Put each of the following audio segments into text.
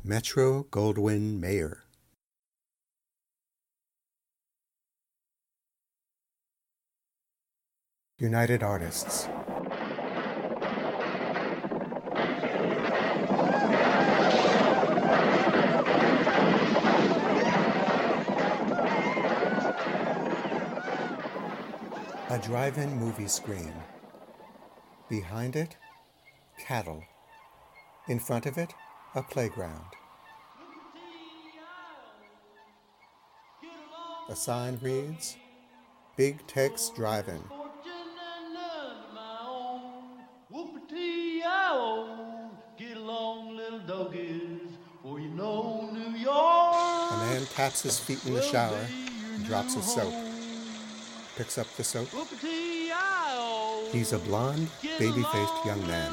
Metro-Goldwyn-Mayer. United Artists. A drive-in movie screen. Behind it, cattle. In front of it, a playground. The sign reads, Big Tex Drive-In. Get along, little doggies, for you know New York. A man taps his feet in the shower and drops his soap. Picks up the soap. He's a blonde, baby-faced young man.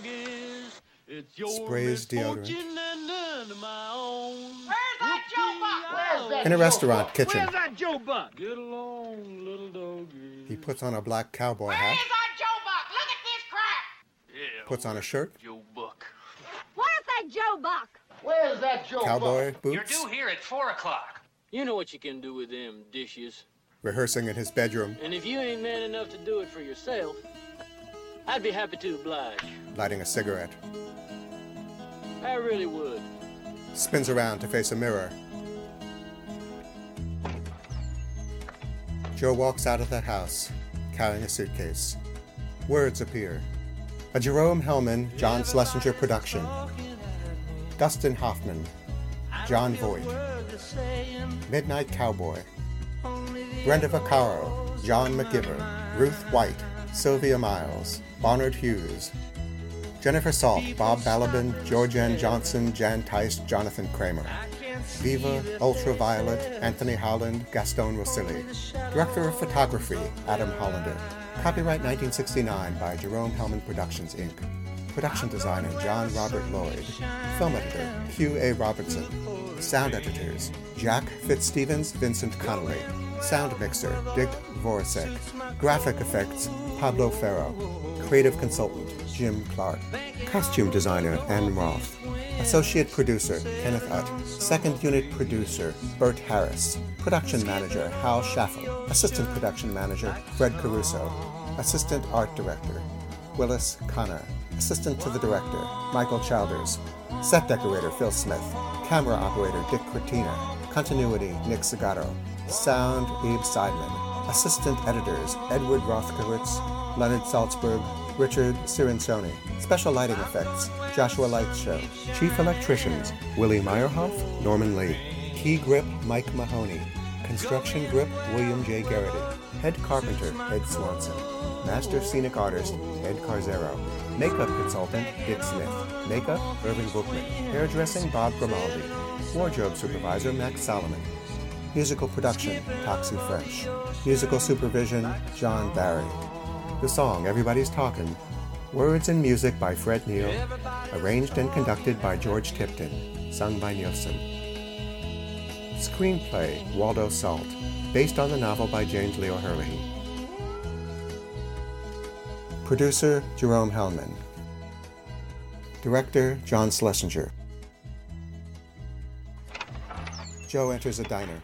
Sprays deodorant. Where's that Joe Buck? In a restaurant kitchen. Where's that Joe Buck? Get along, little doggies. He puts on a black cowboy Where hat. is that Joe Buck? Look at this crap. Yeah, Puts on a shirt. Joe Buck. Where's that Joe Buck? Where's that Joe Cowboy Buck? boots. You're due here at 4 o'clock. You know what you can do with them dishes. Rehearsing in his bedroom. And if you ain't man enough to do it for yourself, I'd be happy to oblige. Lighting a cigarette. I really would. Spins around to face a mirror. Joe walks out of the house, carrying a suitcase. Words appear. A Jerome Hellman, John Schlesinger production. Dustin Hoffman, John Voight. Midnight Cowboy. Brenda Vaccaro, John McGiver, Ruth White, Sylvia Miles, Barnard Hughes, Jennifer Salt, Bob Balaban, George N. Johnson, Jan Tice, Jonathan Kramer. Viva, Ultraviolet, Anthony Howland, Gaston Rosilli. Director of Photography, Adam Hollander. Copyright 1969 by Jerome Hellman Productions, Inc. Production designer, John Robert Lloyd. Film editor, Hugh A. Robertson. Sound editors, Jack Fitzstevens, Vincent Connolly. Sound mixer, Dick Voracek. Graphic effects, Pablo Ferro. Creative consultant, Jim Clark. Costume designer, Ann Roth. Associate producer, Kenneth Utt. Second unit producer, Bert Harris. Production manager, Hal Schaffel. Assistant production manager, Fred Caruso. Assistant art director, Willis Connor. Assistant to the director, Michael Childers. Set decorator, Phil Smith. Camera operator, Dick Cortina. Continuity, Nick Segato. Sound, Abe Seidman. Assistant editors, Edward Rothkowitz, Leonard Salzberg, Richard Cirincione. Special lighting effects, Joshua Light Show. Chief electricians, Willie Meyerhoff, Norman Lee. Key grip, Mike Mahoney. Construction grip, William J. Garrity. Head carpenter, Ed Swanson. Master scenic artist, Ed Carzero. Makeup consultant, Dick Smith. Makeup, Irving Bookman. Hairdressing, Bob Grimaldi. Wardrobe supervisor, Max Solomon. Musical production, Toxie French. Musical supervision, John Barry. The song, Everybody's Talkin'. Words and music by Fred Neil. Arranged and conducted by George Tipton. Sung by Nielsen. Screenplay, Waldo Salt. Based on the novel by James Leo Herlihy. Producer, Jerome Hellman. Director, John Schlesinger. Joe enters a diner.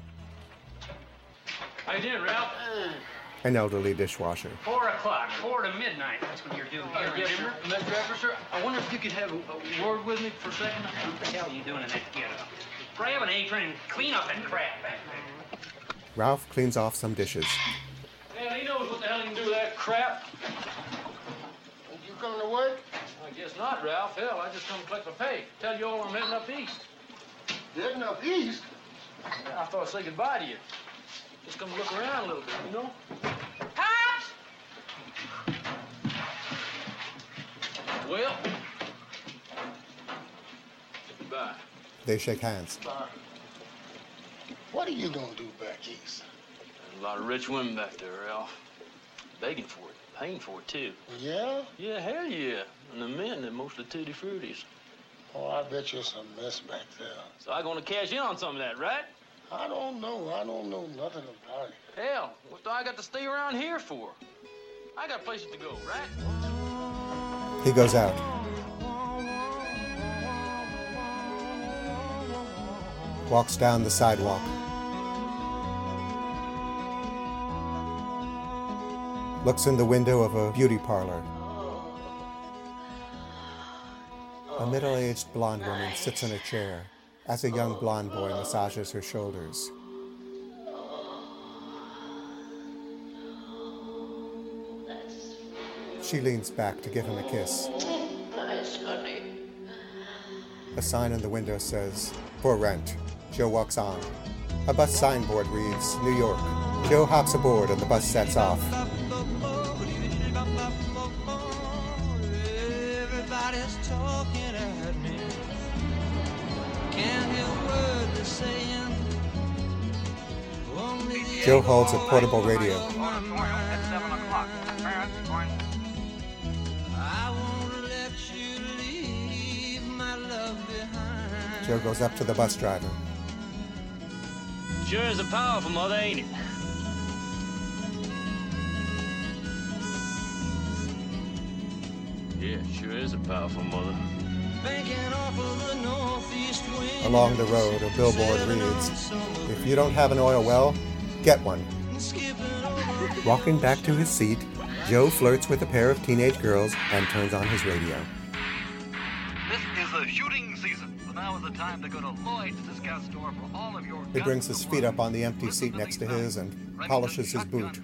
How you doing, Ralph? An elderly dishwasher. 4 o'clock, 4 to midnight. That's when you're due here, Yes, remember? sir. Mr. Everser, I wonder if you could have a word with me for a second? What the hell are you doing in that getup? Grab an apron and clean up that crap back there. Ralph cleans off some dishes. Hell, he knows what the hell he can do with that crap. You coming to work? I guess not, Ralph. Hell, I just come to collect my pay. Tell you all I'm heading up east. Heading up east? I thought I'd say goodbye to you. Just come look around a little bit, you know? Pops! Well, goodbye. They shake hands. What are you gonna do back east? There's a lot of rich women back there, Ralph. Begging for it, paying for it, too. Yeah? Yeah, hell yeah. And the men, they're mostly tutti fruities. Oh, I bet you're some mess back there. So I'm gonna cash in on some of that, right? I don't know. I don't know nothing about it. Hell, what do I got to stay around here for? I got places to go, right? He goes out. walks down the sidewalk. Looks in the window of a beauty parlor. A middle-aged blonde woman sits in a chair as a young blonde boy massages her shoulders. She leans back to give him a kiss. Nice, honey. A sign in the window says, "For rent." Joe walks on. A bus signboard reads, "New York." Joe hops aboard and the bus sets off. Everybody's talking at me. Can't hear a word they're saying. Only the Joe holds a portable radio. At 7 o'clock. Parents going. I won't let you leave my love behind. Joe goes up to the bus driver. Sure is a powerful mother, ain't it? Yeah, sure is a powerful mother. Banking off of the northeast wind. Along the road, a billboard reads, "If you don't have an oil well, get one." Walking back to his seat, Joe flirts with a pair of teenage girls and turns on his radio. This is a shooting season, so now is the time to go to Lloyd's Discount Store for all of your... He brings his feet up on the empty seat next to his and polishes his boot.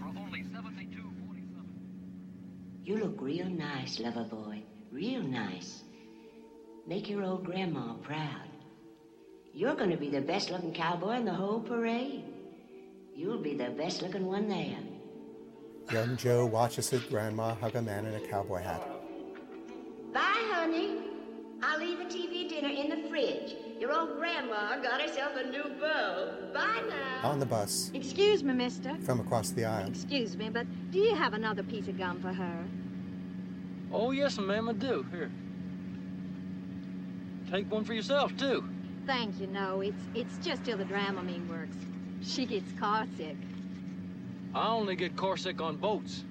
You look real nice, lover boy. Real nice. Make your old grandma proud. You're gonna be the best looking cowboy in the whole parade. You'll be the best looking one there. Young Joe watches his grandma hug a man in a cowboy hat. Bye, honey. I'll leave the TV dinner in the fridge. Your old grandma got herself a new beau. Bye now. On the bus, Excuse me, mister. from across the aisle, Excuse me, but do you have another piece of gum for her? Oh, yes, ma'am, I do. Here. Take one for yourself, too. Thank you, no. It's just till the Dramamine works. She gets car sick. I only get car sick on boats.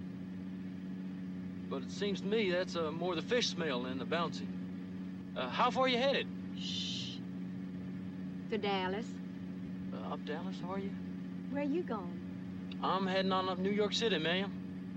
But it seems to me that's more the fish smell than the bouncing. How far you headed? Shh. To Dallas. Up Dallas, are you? Where you going? I'm heading on up New York City, ma'am.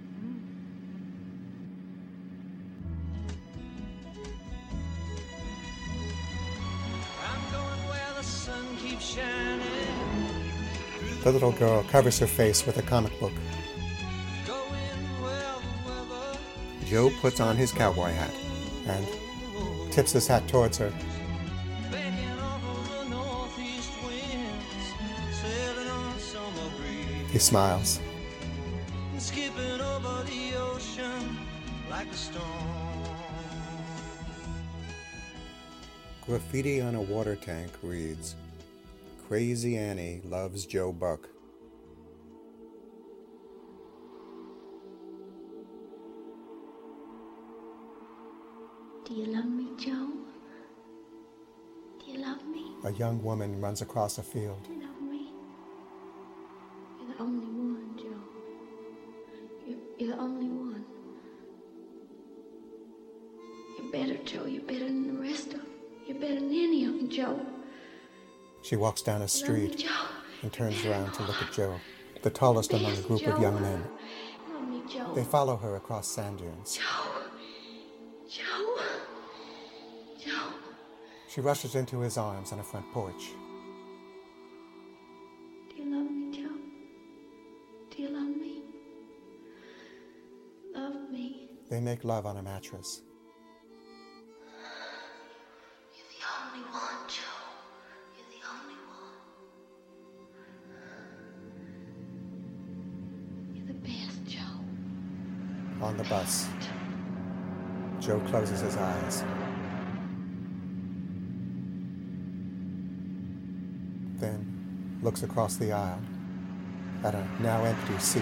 I'm going where the sun keeps shining. the little girl covers her face with a comic book. Going where the weather. Joe puts on his cowboy hat and tips his hat towards her. Banking off of the northeast winds. Sailing on summer breeze. He smiles. Skipping over the ocean like a storm. Graffiti on a water tank reads, "Crazy Annie loves Joe Buck." Do you love me, Joe? Do you love me? A young woman runs across a field. Do you love me? You're the only one, Joe. You're the only one. You're better, Joe. You're better than the rest of them. You're better than any of them, Joe. She walks down a Love me, street Joe. and turns around to look at Joe, the tallest among a group of young men. Love me, Joe. They follow her across sand dunes. Joe. Joe. Joe. She rushes into his arms on a front porch. Do you love me, Joe? Do you love me? Love me. They make love on a mattress. You're the only one, Joe. You're the only one. You're the best, Joe. On the bus, Joe closes his eyes. Then looks across the aisle at a now empty seat.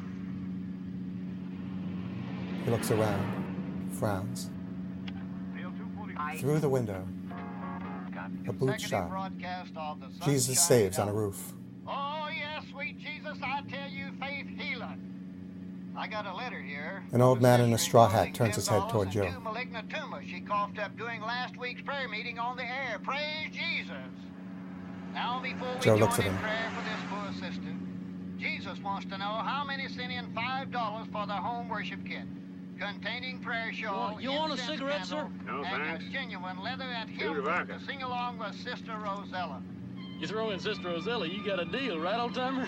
He looks around, frowns. Through the window, a boot shop. Jesus Saves on a roof. Oh, yes, sweet Jesus, I tell you, faith healing. I got a letter here. An old man in a straw hat turns his head toward Joe. Two malignant tumors she coughed up during last week's prayer meeting on the air. Praise Jesus. Now, before we Joe looks join at in him. prayer for this poor sister, Jesus wants to know how many sent in $5 for the home worship kit, containing prayer shawl, You want a incense cigarette, candle, sir? No, and thanks. a genuine leatherette hymn book to sing along with Sister Rosella. You throw in Sister Rosella, you got a deal, right, old timer?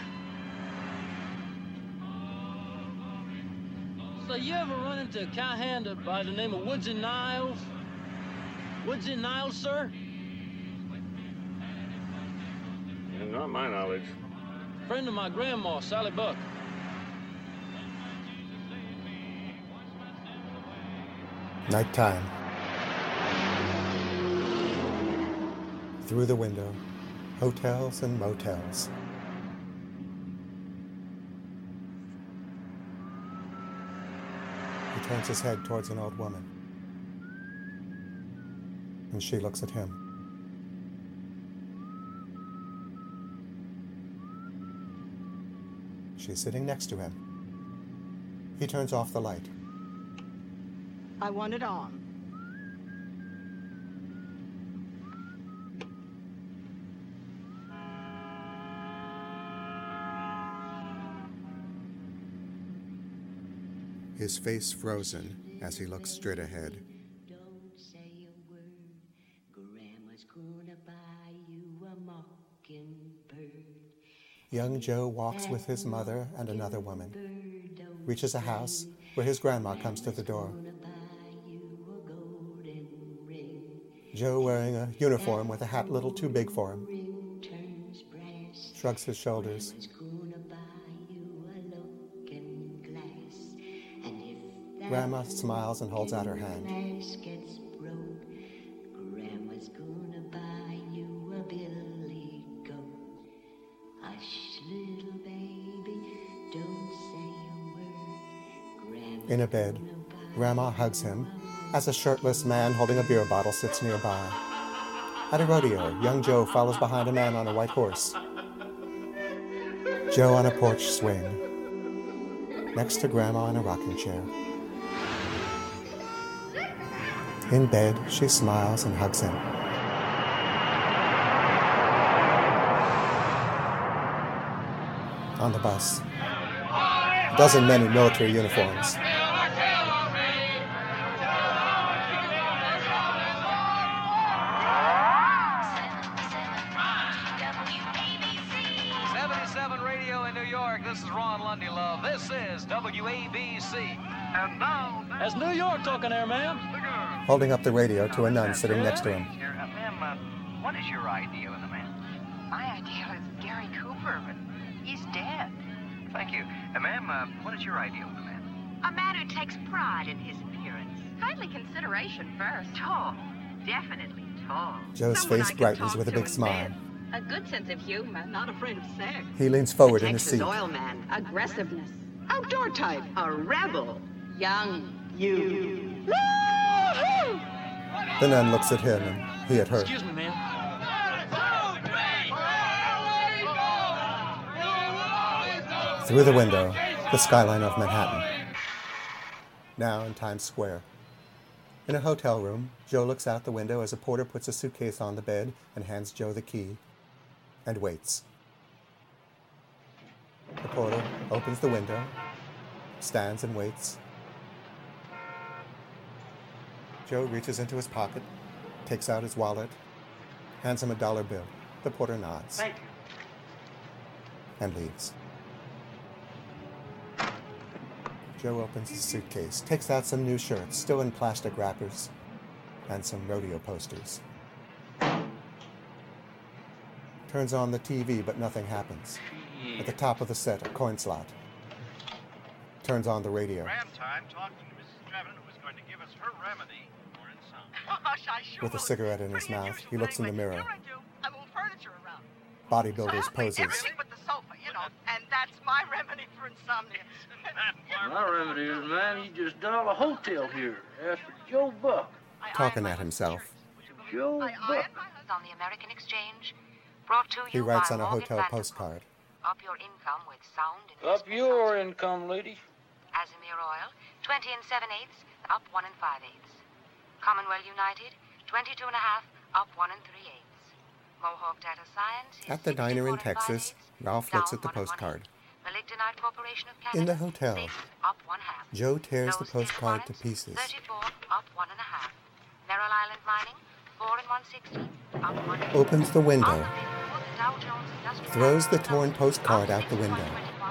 So you ever run into a cowhand by the name of Woodsy Niles? Woodsy Niles, sir? Not my knowledge. Friend of my grandma, Sally Buck. Nighttime. Through the window, hotels and motels. He turns his head towards an old woman, and she looks at him. She's sitting next to him. He turns off the light. I want it on. His face frozen as he looks straight ahead. Don't say a word. Grandma's gonna buy you a mockingbird. Young Joe walks with his mother and another woman, reaches a house where his grandma comes to the door. Joe, wearing a uniform with a hat a little too big for him, shrugs his shoulders. Grandma smiles and holds out her hand. Grandma's gonna buy you a billy goat. Hush, little baby, don't say a word. In a bed, Grandma hugs him as a shirtless man holding a beer bottle sits nearby. At a rodeo, young Joe follows behind a man on a white horse. Joe on a porch swing, next to Grandma in a rocking chair. In bed, she smiles and hugs him. On the bus, a dozen men in military uniforms. 77 Radio in New York. This is Ron Lundy Love. This is WABC. And now, That's New York talking there, ma'am. Holding up the radio to a nun sitting next to him. Ma'am, what is your idea of the man? My idea is Gary Cooper, but he's dead. Thank you. Ma'am, what is your idea of the man? A man who takes pride in his appearance. Kindly consideration first. Tall. Definitely tall. Joe's Someone face I can brightens talk with a to big in smile. bed. A good sense of humor, not afraid of sex. He leans forward in his Texas seat. oil man. Aggressiveness. Outdoor type. A rebel. Young. You. Woo-hoo! The nun looks at him and he at her. Excuse me, ma'am. Through the window, the skyline of Manhattan. Now in Times Square. In a hotel room, Joe looks out the window as a porter puts a suitcase on the bed and hands Joe the key, and waits. The porter opens the window, stands and waits. Joe reaches into his pocket, takes out his wallet, hands him a dollar bill. The porter nods. Thank you. And leaves. Joe opens his suitcase, takes out some new shirts, still in plastic wrappers, and some rodeo posters. Turns on the TV, but nothing happens. At the top of the set, a coin slot. Turns on the radio. Ram time talking to Mrs. Trevin, who is going to give us her remedy for insomnia. Gosh, I sure With a will. cigarette in his Pretty mouth, unusual he looks in the anyway. mirror. Here I do. I move furniture around. Bodybuilders poses. Everything but the sofa, you know. And that's my remedy for insomnia. My remedy is, man, you just dial a hotel here. Ask for Joe Buck. Talking at himself. Joe Buck. On the American Exchange, brought to He you writes by on a Morgan hotel Vanderbilt. postcard. Up your income with sound and Up your income, lady. Azimir Oil, 20 and 7/8, up 1 and 5/8. Commonwealth United, 22 and a half, up 1 and 3/8. Mohawk Data Science. At the diner in Texas, Ralph looks at the postcard. In the hotel, Joe tears the postcard to pieces. 34 up 1.5. Merrill Island Mining 4 and 160 up 1. Opens the window, throws the torn postcard out the window.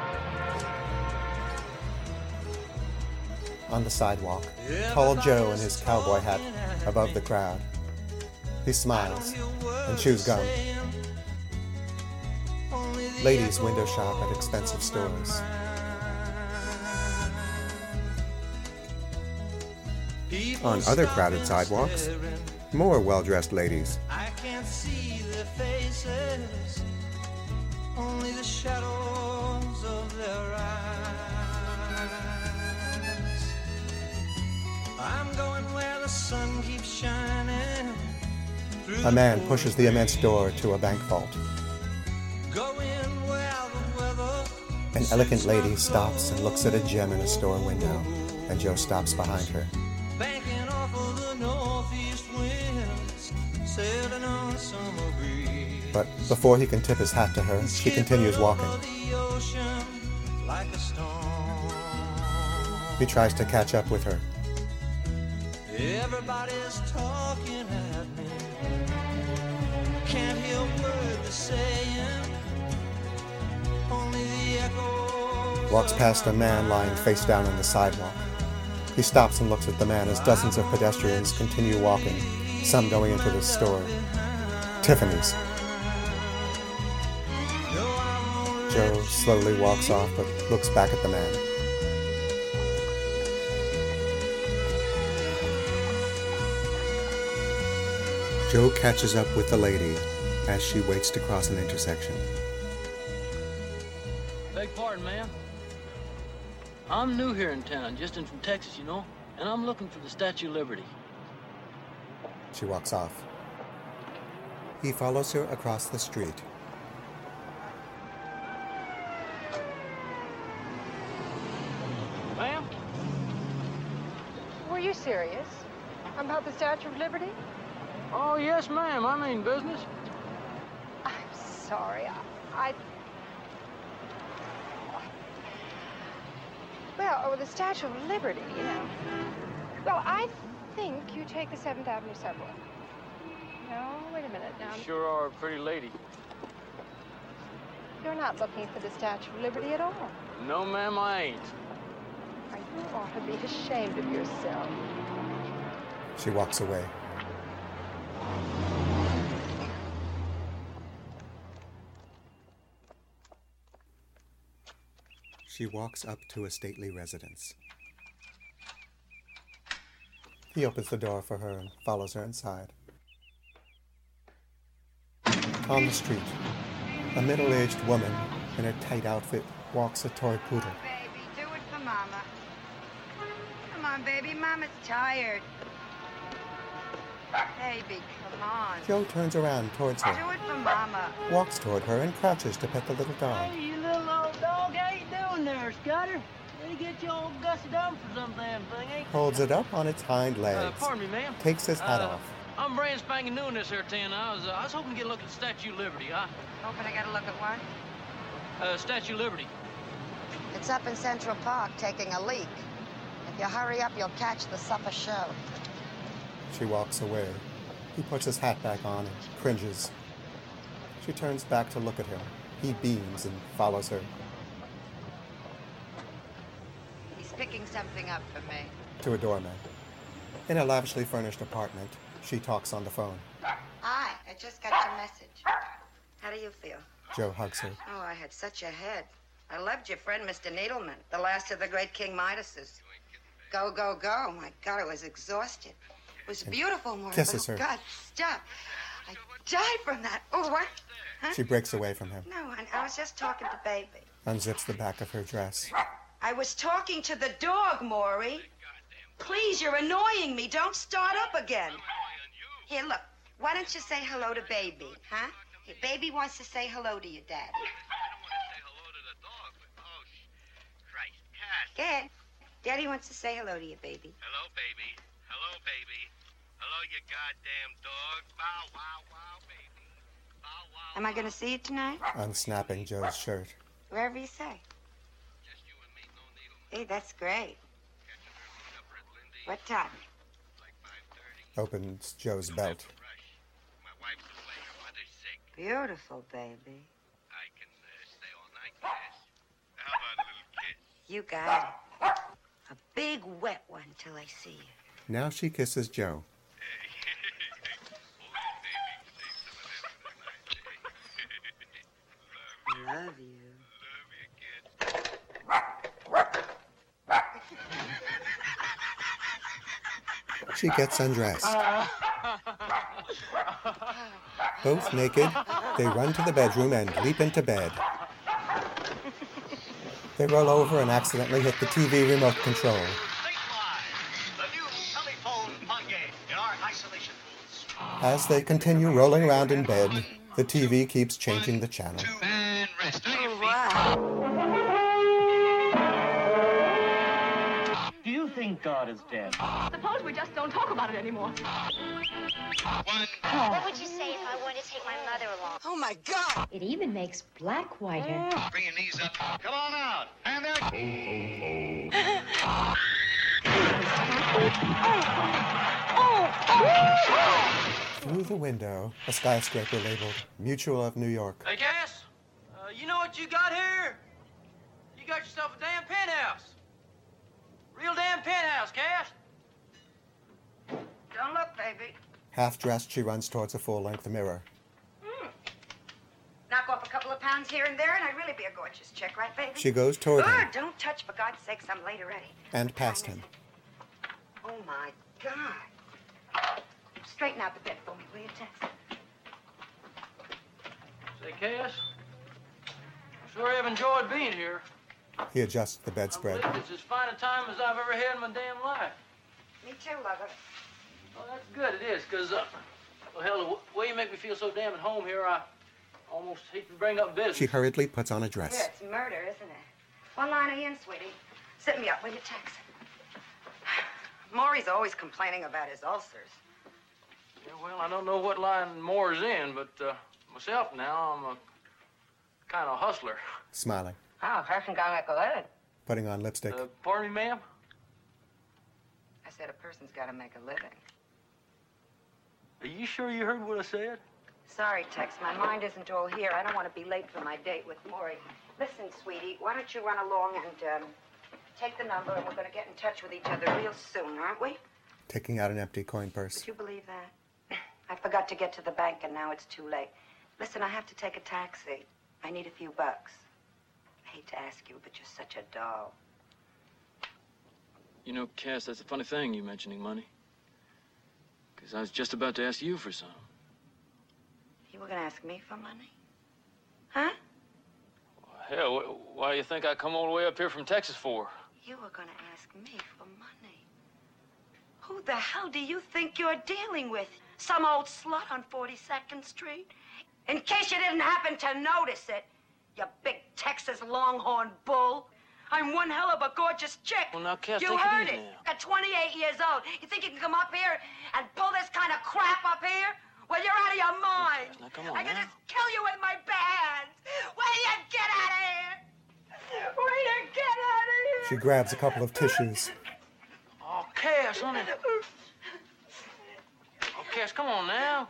On the sidewalk, tall Joe in his cowboy hat above the crowd. He smiles and chews gum. Ladies window shop at expensive stores. On other crowded sidewalks, more well-dressed ladies. I can't see their faces, only the shadows of their eyes. I'm going where the sun keeps shining. A man pushes the immense door to a bank vault. An elegant lady stops and looks at a gem in a store window, and Joe stops behind her. Banking off of the northeast winds, sailing on summer breeze. But before he can tip his hat to her, she continues walking. Like a storm. He tries to catch up with her. Everybody's talking at me. Can't hear words they're saying. Only the echo. Walks past a man lying face down on the sidewalk. He stops and looks at the man as dozens of pedestrians continue walking, some going into the store. Tiffany's. Joe slowly walks off but looks back at the man. Joe catches up with the lady as she waits to cross an intersection. Beg pardon, ma'am. I'm new here in town, just in from Texas, you know, and I'm looking for the Statue of Liberty. She walks off. He follows her across the street. Ma'am? Were you serious about the Statue of Liberty? Oh, yes, ma'am. I mean business. I'm sorry. Well, the Statue of Liberty, you know. Well, I think you take the 7th Avenue subway. No, wait a minute now. You sure are a pretty lady. You're not looking for the Statue of Liberty at all. No, ma'am, I ain't. You ought to be ashamed of yourself. She walks away. She walks up to a stately residence. He opens the door for her and follows her inside. On the street, a middle-aged woman in a tight outfit walks a toy poodle. Baby, do it for Mama. Come on, baby, Mama's tired. Baby, come on. Joe turns around towards her, Do it for Mama. walks toward her, and crouches to pet the little dog. Hey, you little old dog, how you doing there, Scudder? Ready to get you all gussied up for some damn thing, ain't you? Holds it up on its hind legs. Pardon me, ma'am. Takes his hat off. I'm brand spanking new in this here town. I was hoping to get a look at the Statue of Liberty, huh? Hoping to get a look at what? Statue of Liberty. It's up in Central Park taking a leak. If you hurry up, you'll catch the supper show. She walks away. He puts his hat back on and cringes. She turns back to look at him. He beams and follows her. He's picking something up for me. To a doorman. In a lavishly furnished apartment, she talks on the phone. Hi, I just got your message. How do you feel? Joe hugs her. Oh, I had such a head. I loved your friend, Mr. Needleman, the last of the great King Midases. Go, go, go. My God, I was exhausted. It was beautiful, Maureen. Kisses her. God, stop. I died from that. Oh, what? Huh? She breaks away from him. No, I was just talking to Baby. Unzips the back of her dress. I was talking to the dog, Maury. Please, you're annoying me. Don't start up again. Here, look. Why don't you say hello to Baby, huh? Hey, Baby wants to say hello to your daddy. Go ahead. Daddy wants to say hello to you, Baby. Hello, baby. Hello, baby. Hello, you goddamn dog. Bow, wow, wow, baby. Bow, Am I going to see you tonight? Unsnapping Joe's shirt. Wherever you say. Hey, that's great. What time? Opens Joe's belt. Beautiful, baby. I can stay all night, Cass. How about a little kiss? You got it. A big wet one till I see you. Now she kisses Joe. Love you. She gets undressed. Both naked, they run to the bedroom and leap into bed. They roll over and accidentally hit the TV remote control. The new telephone fun game in our isolation booths. As they continue rolling around in bed, the TV keeps changing the channel. And rest on your feet. Do you think God is dead? Suppose we just don't talk about it anymore. What would you say if I wanted to take my mother along? Oh, my God! It even makes black whiter. Bring your knees up. Come on out. And there. Through the window, a skyscraper labeled Mutual of New York. Hey, Cass, you know what you got here? You got yourself a damn penthouse. Real damn penthouse, Cass. Don't look, baby. Half-dressed, she runs towards a full-length mirror. Knock off a couple of pounds here and there, and I'd really be a gorgeous chick, right, baby? She goes toward him Don't touch, for God's sakes, I'm late already. and past him. Oh, my God. Straighten out the bed for me, will you, Tex? Say, Cass, I sure have enjoyed being here. He adjusts the bedspread. I believe it's as fine a time as I've ever had in my damn life. Me too, lover. Well, that's good, it is, because, well, hell, the way you make me feel so damn at home here, I almost hate to bring up business. She hurriedly puts on a dress. Yeah, it's murder, isn't it? One line in, sweetie. Sit me up, will you, Tex? Maury's always complaining about his ulcers. Yeah, well, I don't know what line Moore's in, but myself now, I'm a kind of hustler. Smiling. Oh, hasn't gone like a lead. Putting on lipstick. Pardon me, ma'am? I said a person's got to make a living. Are you sure you heard what I said? Sorry, Tex, my mind isn't all here. I don't want to be late for my date with Maury. Listen, sweetie, why don't you run along and take the number, and we're going to get in touch with each other real soon, aren't we? Taking out an empty coin purse. Would you believe that? I forgot to get to the bank, and now it's too late. Listen, I have to take a taxi. I need a few bucks. I hate to ask you, but you're such a doll. You know, Cass, that's a funny thing, you mentioning money. Because I was just about to ask you for some. You were going to ask me for money? Huh? Hell, why do you think I come all the way up here from Texas for? You were going to ask me for money. Who the hell do you think you're dealing with? Some old slut on 42nd Street? In case you didn't happen to notice it, you big Texas longhorn bull. I'm one hell of a gorgeous chick. Well, now, Cass, you take heard it it. easy now. At 28 years old, you think you can come up here and pull this kind of crap up here? Well, you're out of your mind. Now, come on, I can now. just kill you with my bare hands. Where do you get out of here? Where do you get out of here? She grabs a couple of tissues. Oh, Cass, honey. Oh, Cass, come on now.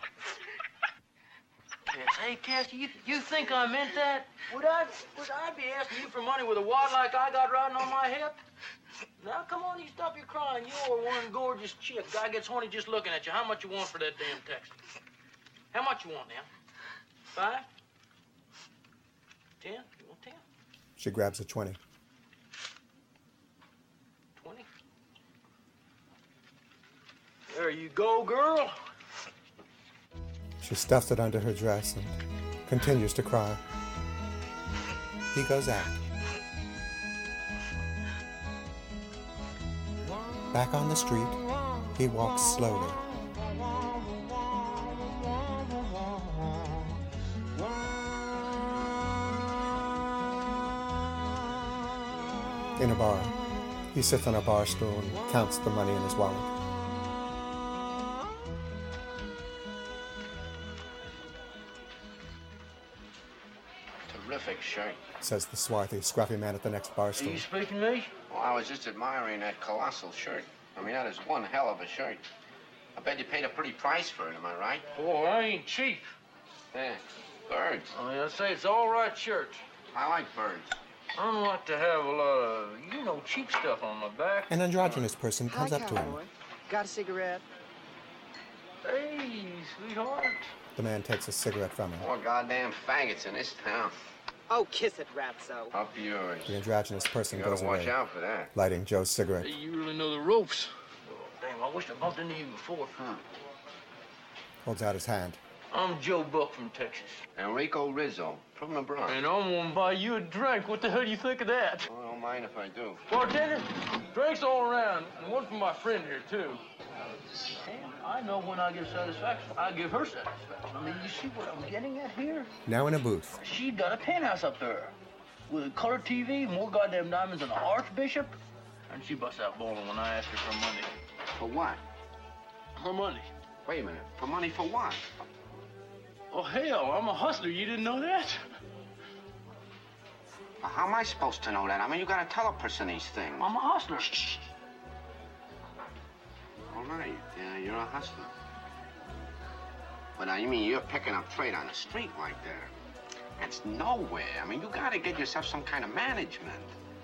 Cass, hey, Cass, you think I meant that? Would I be asking you for money with a wad like I got riding on my hip? Now, come on, you stop your crying. You're one gorgeous chick. Guy gets horny just looking at you. How much you want for that damn taxi? How much you want now? 5? 10? You want 10? She grabs a 20. 20? There you go, girl. She stuffs it under her dress and continues to cry. He goes out. Back on the street, he walks slowly. In a bar, he sits on a bar stool and counts the money in his wallet. shirt. Says the swarthy, scruffy man at the next bar stool. Are you speaking to me? Well, I was just admiring that colossal shirt. I mean, that is one hell of a shirt. I bet you paid a pretty price for it, am I right? Oh, I ain't cheap. Yeah, birds. I mean, I say it's all right shirt. I like birds. I don't like to have a lot of, cheap stuff on my back. An androgynous person comes Hi, up to him. cowboy. Got a cigarette? Hey, sweetheart. The man takes a cigarette from him. More goddamn faggots in this town. Oh, kiss it, Ratso. Up yours. The androgynous person You goes gotta watch away, out for that. lighting Joe's cigarette. Hey, you really know the ropes. Oh, damn, I wish I bumped into you before. Holds out his hand. I'm Joe Buck from Texas. Enrico Rizzo from the Bronx. And I'm gonna buy you a drink. What the hell do you think of that? Well, I don't mind if I do. Bartender, drinks all around, and one for my friend here, too. And I know when I give satisfaction, I give her satisfaction. I mean, you see what I'm getting at here? Now in a booth. She got a penthouse up there with a color TV, more goddamn diamonds than an archbishop. And she busts out bawling when I ask her for money. For what? Her money. Wait a minute. For money for what? Oh, hell, I'm a hustler. You didn't know that? How am I supposed to know that? I mean, you gotta tell a person these things. I'm a hustler. All right, yeah, you're a hustler. But you mean you're picking up trade on the street like that? That's nowhere. I mean, you gotta get yourself some kind of management.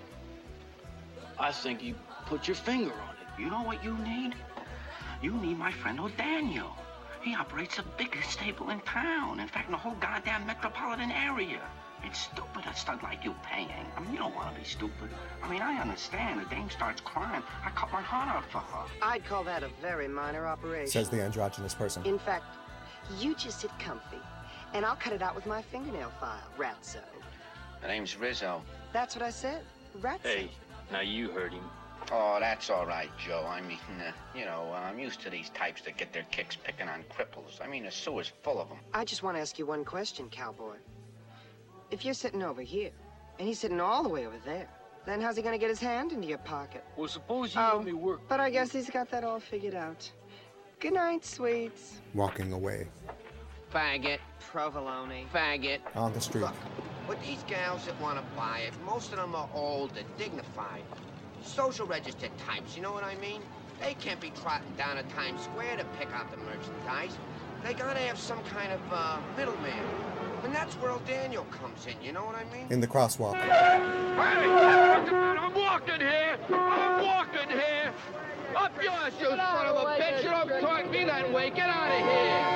I think you put your finger on it. You know what you need? You need my friend O'Daniel. He operates the biggest stable in town. In fact, in the whole goddamn metropolitan area. It's stupid a stud like you paying. I mean, you don't want to be stupid. I mean, I understand. The dame starts crying. I cut my heart out for her. I'd call that a very minor operation. Says the androgynous person. In fact, you just sit comfy, and I'll cut it out with my fingernail file, Ratso. The name's Rizzo. That's what I said, Ratso. Hey, now you heard him. Oh, that's all right, Joe. I mean, I'm used to these types that get their kicks picking on cripples. I mean, the sewer's full of them. I just want to ask you one question, cowboy. If you're sitting over here, and he's sitting all the way over there, then how's he going to get his hand into your pocket? Well, suppose you let me work. But I guess he's got that all figured out. Good night, sweets. Walking away. Faggot. Provolone. Faggot. On the street. Look, with these gals that want to buy it, most of them are old and dignified. Social registered types, you know what I mean? They can't be trotting down to Times Square to pick out the merchandise. They gotta have some kind of middleman. And that's where O'Daniel comes in, you know what I mean? In the crosswalk. Hey, I'm walking here. I'm walking here. Up yours, you son of a bitch. You don't talk to me that way. Get out of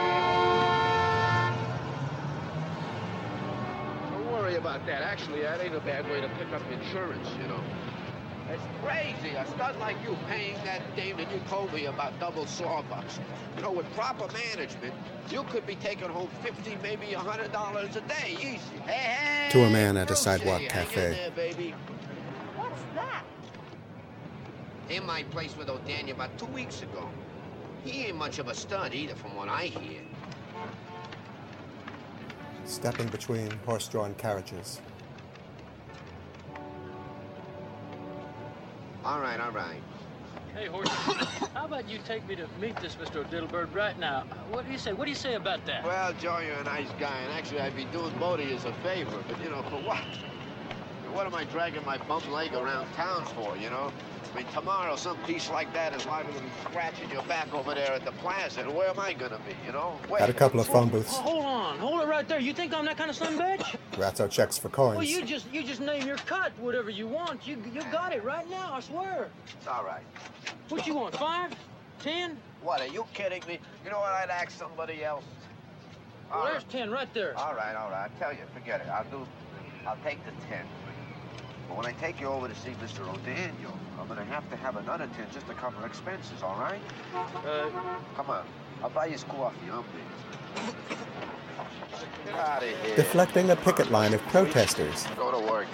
here. Don't worry about that. Actually, that ain't a bad way to pick up insurance, you know. It's crazy, a stud like you paying that dame that you told me about double sawbucks. You know, with proper management, you could be taking home $50, maybe $100 a day, easy. Hey, To a man at a I'll sidewalk see you. cafe. Hang in there, baby. What's that? In my place with O'Daniel about 2 weeks ago. He ain't much of a stud either, from what I hear. Stepping between horse-drawn carriages. All right, all right. Hey, Horse, how about you take me to meet this Mr. O'Dittlebird right now? What do you say? What do you say about that? Well, Joe, you're a nice guy, and actually I'd be doing both of you a favor, but, you know, for what? What am I dragging my bum leg around town for, you know? I mean, tomorrow some piece like that is liable to be scratching your back over there at the plaza, and where am I gonna be, you know? At a couple of phone booths. Hold on. Hold it right there. You think I'm that kind of son bitch? Ratso checks for Well, coins. you just name your cut, whatever you want. You got it right now, I swear. It's all right. What you want, 5? 10? What, are you kidding me? You know what, I'd ask somebody else. Well, there's 10 right there. All right, I tell you, forget it. I'll take the 10. But when I take you over to see Mr. O'Daniel, I'm gonna have to have another 10 just to cover expenses, all right? Come on, I'll buy you coffee, I'm big. Get out of here. Deflecting a picket line of protesters. Go to work.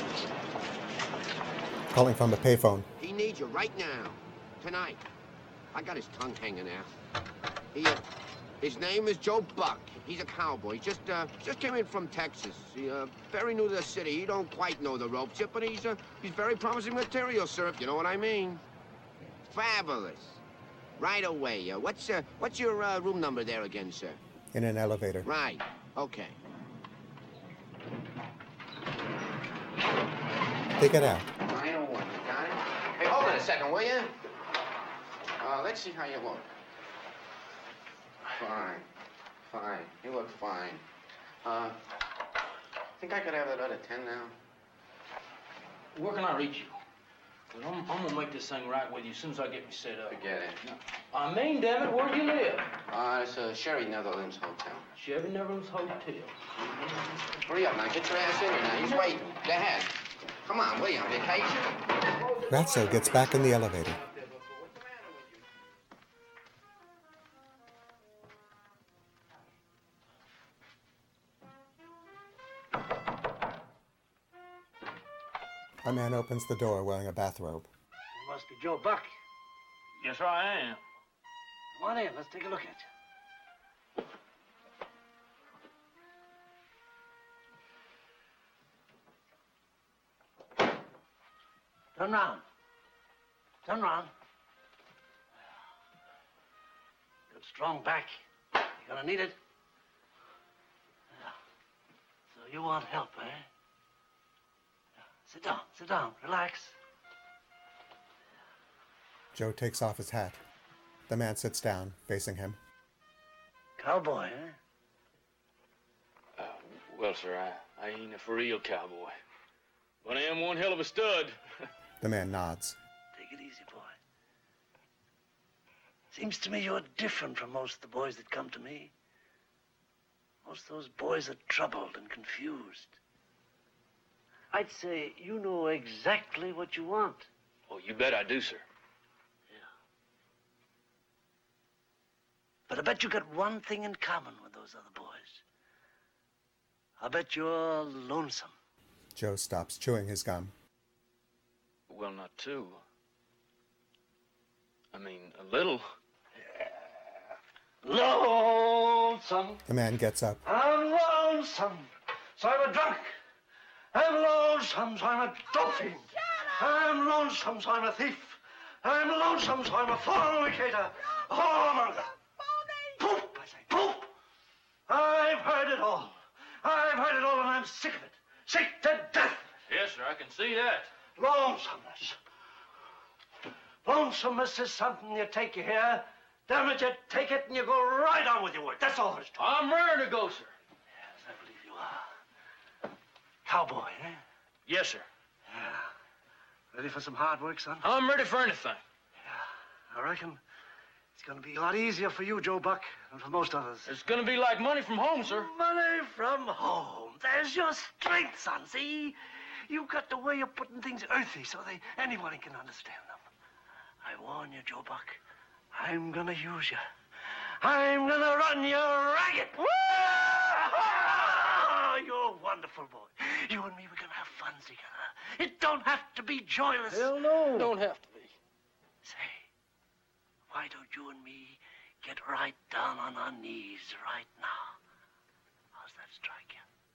Calling from a payphone. He needs you right now, tonight. I got his tongue hanging out. His name is Joe Buck. He's a cowboy. Just came in from Texas. He, very new to the city. He don't quite know the ropes yet, but he's very promising material, sir, if you know what I mean. Fabulous. Right away. What's your room number there again, sir? In an elevator. Right. Okay. They get out. 901, got it? Hey, hold it a second, will you? Let's see how you look. Fine. You look fine. Think I could have that other 10 now? Where can I reach you? 'Cause I'm gonna make this thing right with you as soon as I get me set up. Forget it. I mean, damn it, where do you live? It's Sherry Netherlands Hotel. Sherry Netherlands Hotel. Hurry up now, get your ass in here now. He's waiting. Go ahead. Come on, will you, on vacation? Ratso gets back in the elevator. A man opens the door wearing a bathrobe. You must be Joe Buck. Yes, sir, I am. Come on in, let's take a look at you. Turn round. Turn round. Good strong back. You're gonna need it. Yeah. So you want help, eh? Yeah. Sit down, relax. Joe takes off his hat. The man sits down, facing him. Cowboy, eh? Well, sir, I ain't a for real cowboy. But I am one hell of a stud. The man nods. Take it easy, boy. Seems to me you're different from most of the boys that come to me. Most of those boys are troubled and confused. I'd say you know exactly what you want. Oh, you bet I do, sir. But I bet you got one thing in common with those other boys. I bet you're lonesome. Joe stops chewing his gum. Well, not too. I mean, a little. Lonesome. The man gets up. I'm lonesome, so I'm a drunk. I'm lonesome, so I'm a dope fiend. I'm lonesome, so I'm a thief. I'm lonesome, so I'm a fornicator, a whoremonger. Poop, I say, poop. I've heard it all. I've heard it all, and I'm sick of it. Sick to death. Yes, sir, I can see that. Lonesomeness. Lonesomeness is something you take, you hear? Damn it, you take it and you go right on with your work. That's all there's to it. I'm ready to go, sir. Yes, I believe you are. Cowboy, eh? Yes, sir. Yeah. Ready for some hard work, son? I'm ready for anything. Yeah, I reckon it's going to be a lot easier for you, Joe Buck, than for most others. It's going to be like money from home, sir. Money from home. There's your strength, son, see? You've got the way of putting things earthy so anybody can understand them. I warn you, Joe Buck, I'm gonna use you. I'm gonna run you ragged. You're a wonderful boy. You and me, we're gonna have fun together. It don't have to be joyless. Hell no. Don't have to be. Say, why don't you and me get right down on our knees right now? How's that strike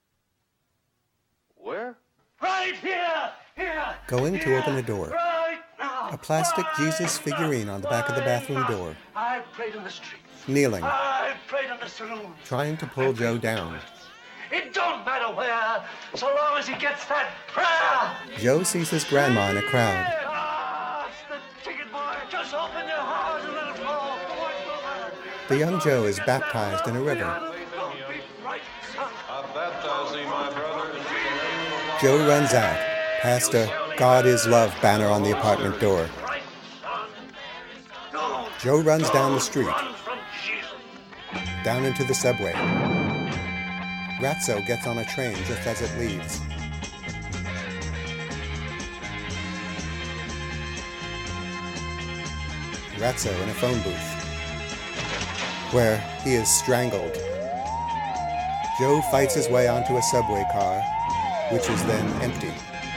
you? Where? Right here! Here! Going to open a door. Right now! A plastic Jesus figurine on the back of the bathroom door. I've prayed in the streets. Kneeling. I've prayed in the saloons. Trying to pull Joe down. It don't matter where, so long as he gets that prayer. Joe sees his grandma in a crowd. It's the ticket, boy. Just open your heart and let it flow. The young Joe is baptized in a river. Joe runs out, past a God is Love banner on the apartment door. Joe runs down the street, down into the subway. Ratso gets on a train just as it leaves. Ratso in a phone booth, where he is strangled. Joe fights his way onto a subway car, which is then empty.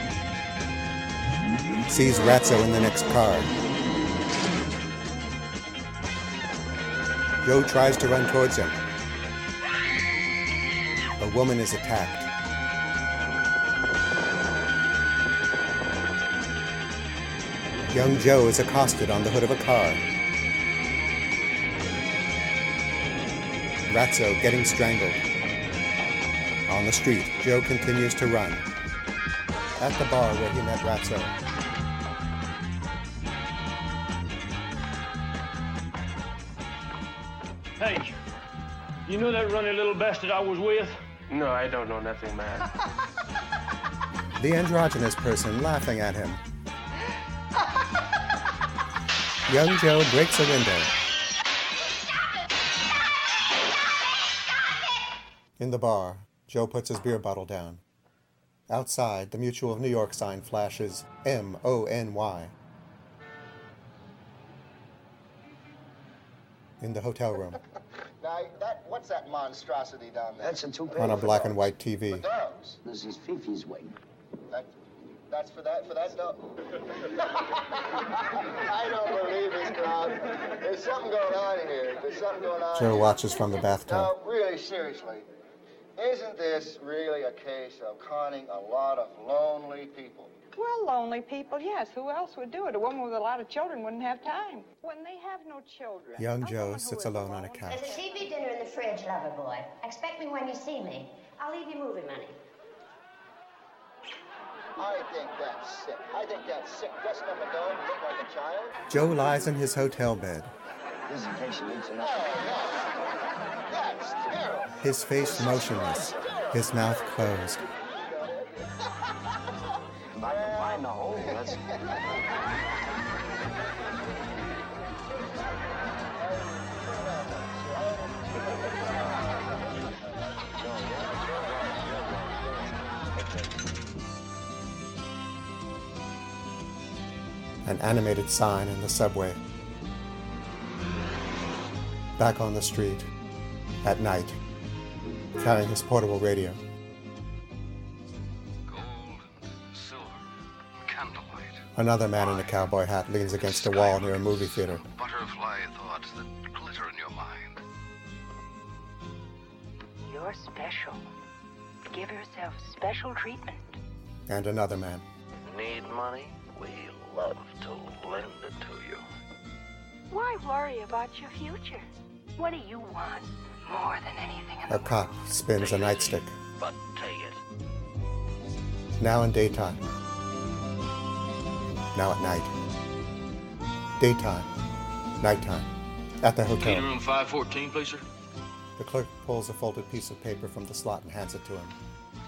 Sees Ratso in the next car. Joe tries to run towards him. A woman is attacked. Young Joe is accosted on the hood of a car. Ratso getting strangled. On the street, Joe continues to run. at the bar where he met Ratso. Hey, you know that runny little bastard I was with? No, I don't know nothing, man. The androgynous person laughing at him. Young Joe breaks a window. In the bar, Joe puts his beer bottle down. Outside, the Mutual of New York sign flashes M-O-N-Y. In the hotel room. Now, what's that monstrosity down there? That's a toupee. On a black and white TV. For dogs? This is Fifi's wig. That's for that dog? I don't believe this, crowd. There's something going on here. There's something going on Joe here. watches from the bathtub. No, really, seriously. Isn't this really a case of conning a lot of lonely people? Well, lonely people, yes. Who else would do it? A woman with a lot of children wouldn't have time. When they have no children. Young Joe sits alone on a couch. There's a TV dinner in the fridge, lover boy. Expect me when you see me. I'll leave you movie money. I think that's sick. I think that's sick. Dressing up a dog and look like a child. Joe lies in his hotel bed. This is in case you need to know. Oh, that's terrible. His face motionless, his mouth closed. If I can find the hole, that's... An animated sign in the subway. Back on the street, at night, carrying his portable radio. Another man in a cowboy hat leans against a wall near a movie theater. Butterfly thoughts that glitter in your mind. You're special. Give yourself special treatment. And another man. Need money? We love to lend it to you. Why worry about your future? What do you want more than anything in A cop spins a nightstick. But take it. Now in daytime. Now at night. Daytime. Nighttime. At the Meeting hotel. room 514, please, sir. The clerk pulls a folded piece of paper from the slot and hands it to him.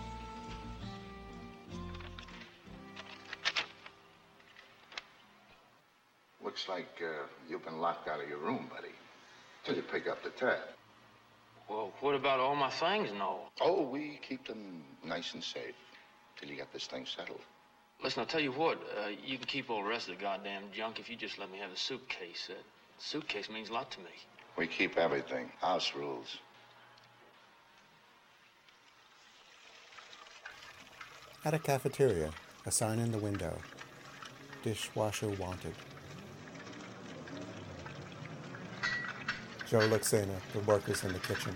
Looks like you've been locked out of your room, buddy. Till you pick up the tab. Well, what about all my things and all? Oh, we keep them nice and safe till you get this thing settled. Listen, I'll tell you what. You can keep all the rest of the goddamn junk if you just let me have the suitcase. That suitcase means a lot to me. We keep everything. House rules. At a cafeteria, a sign in the window. Dishwasher wanted. Joe looks in at the workers in the kitchen.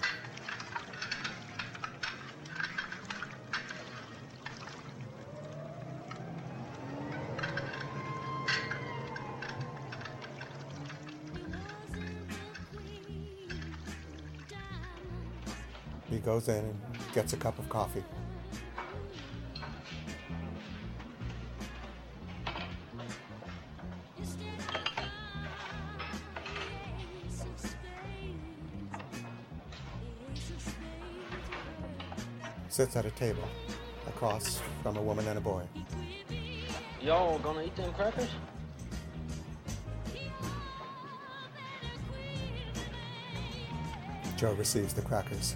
He goes in and gets a cup of coffee. Sits at a table across from a woman and a boy. Y'all gonna eat them crackers? Joe receives the crackers.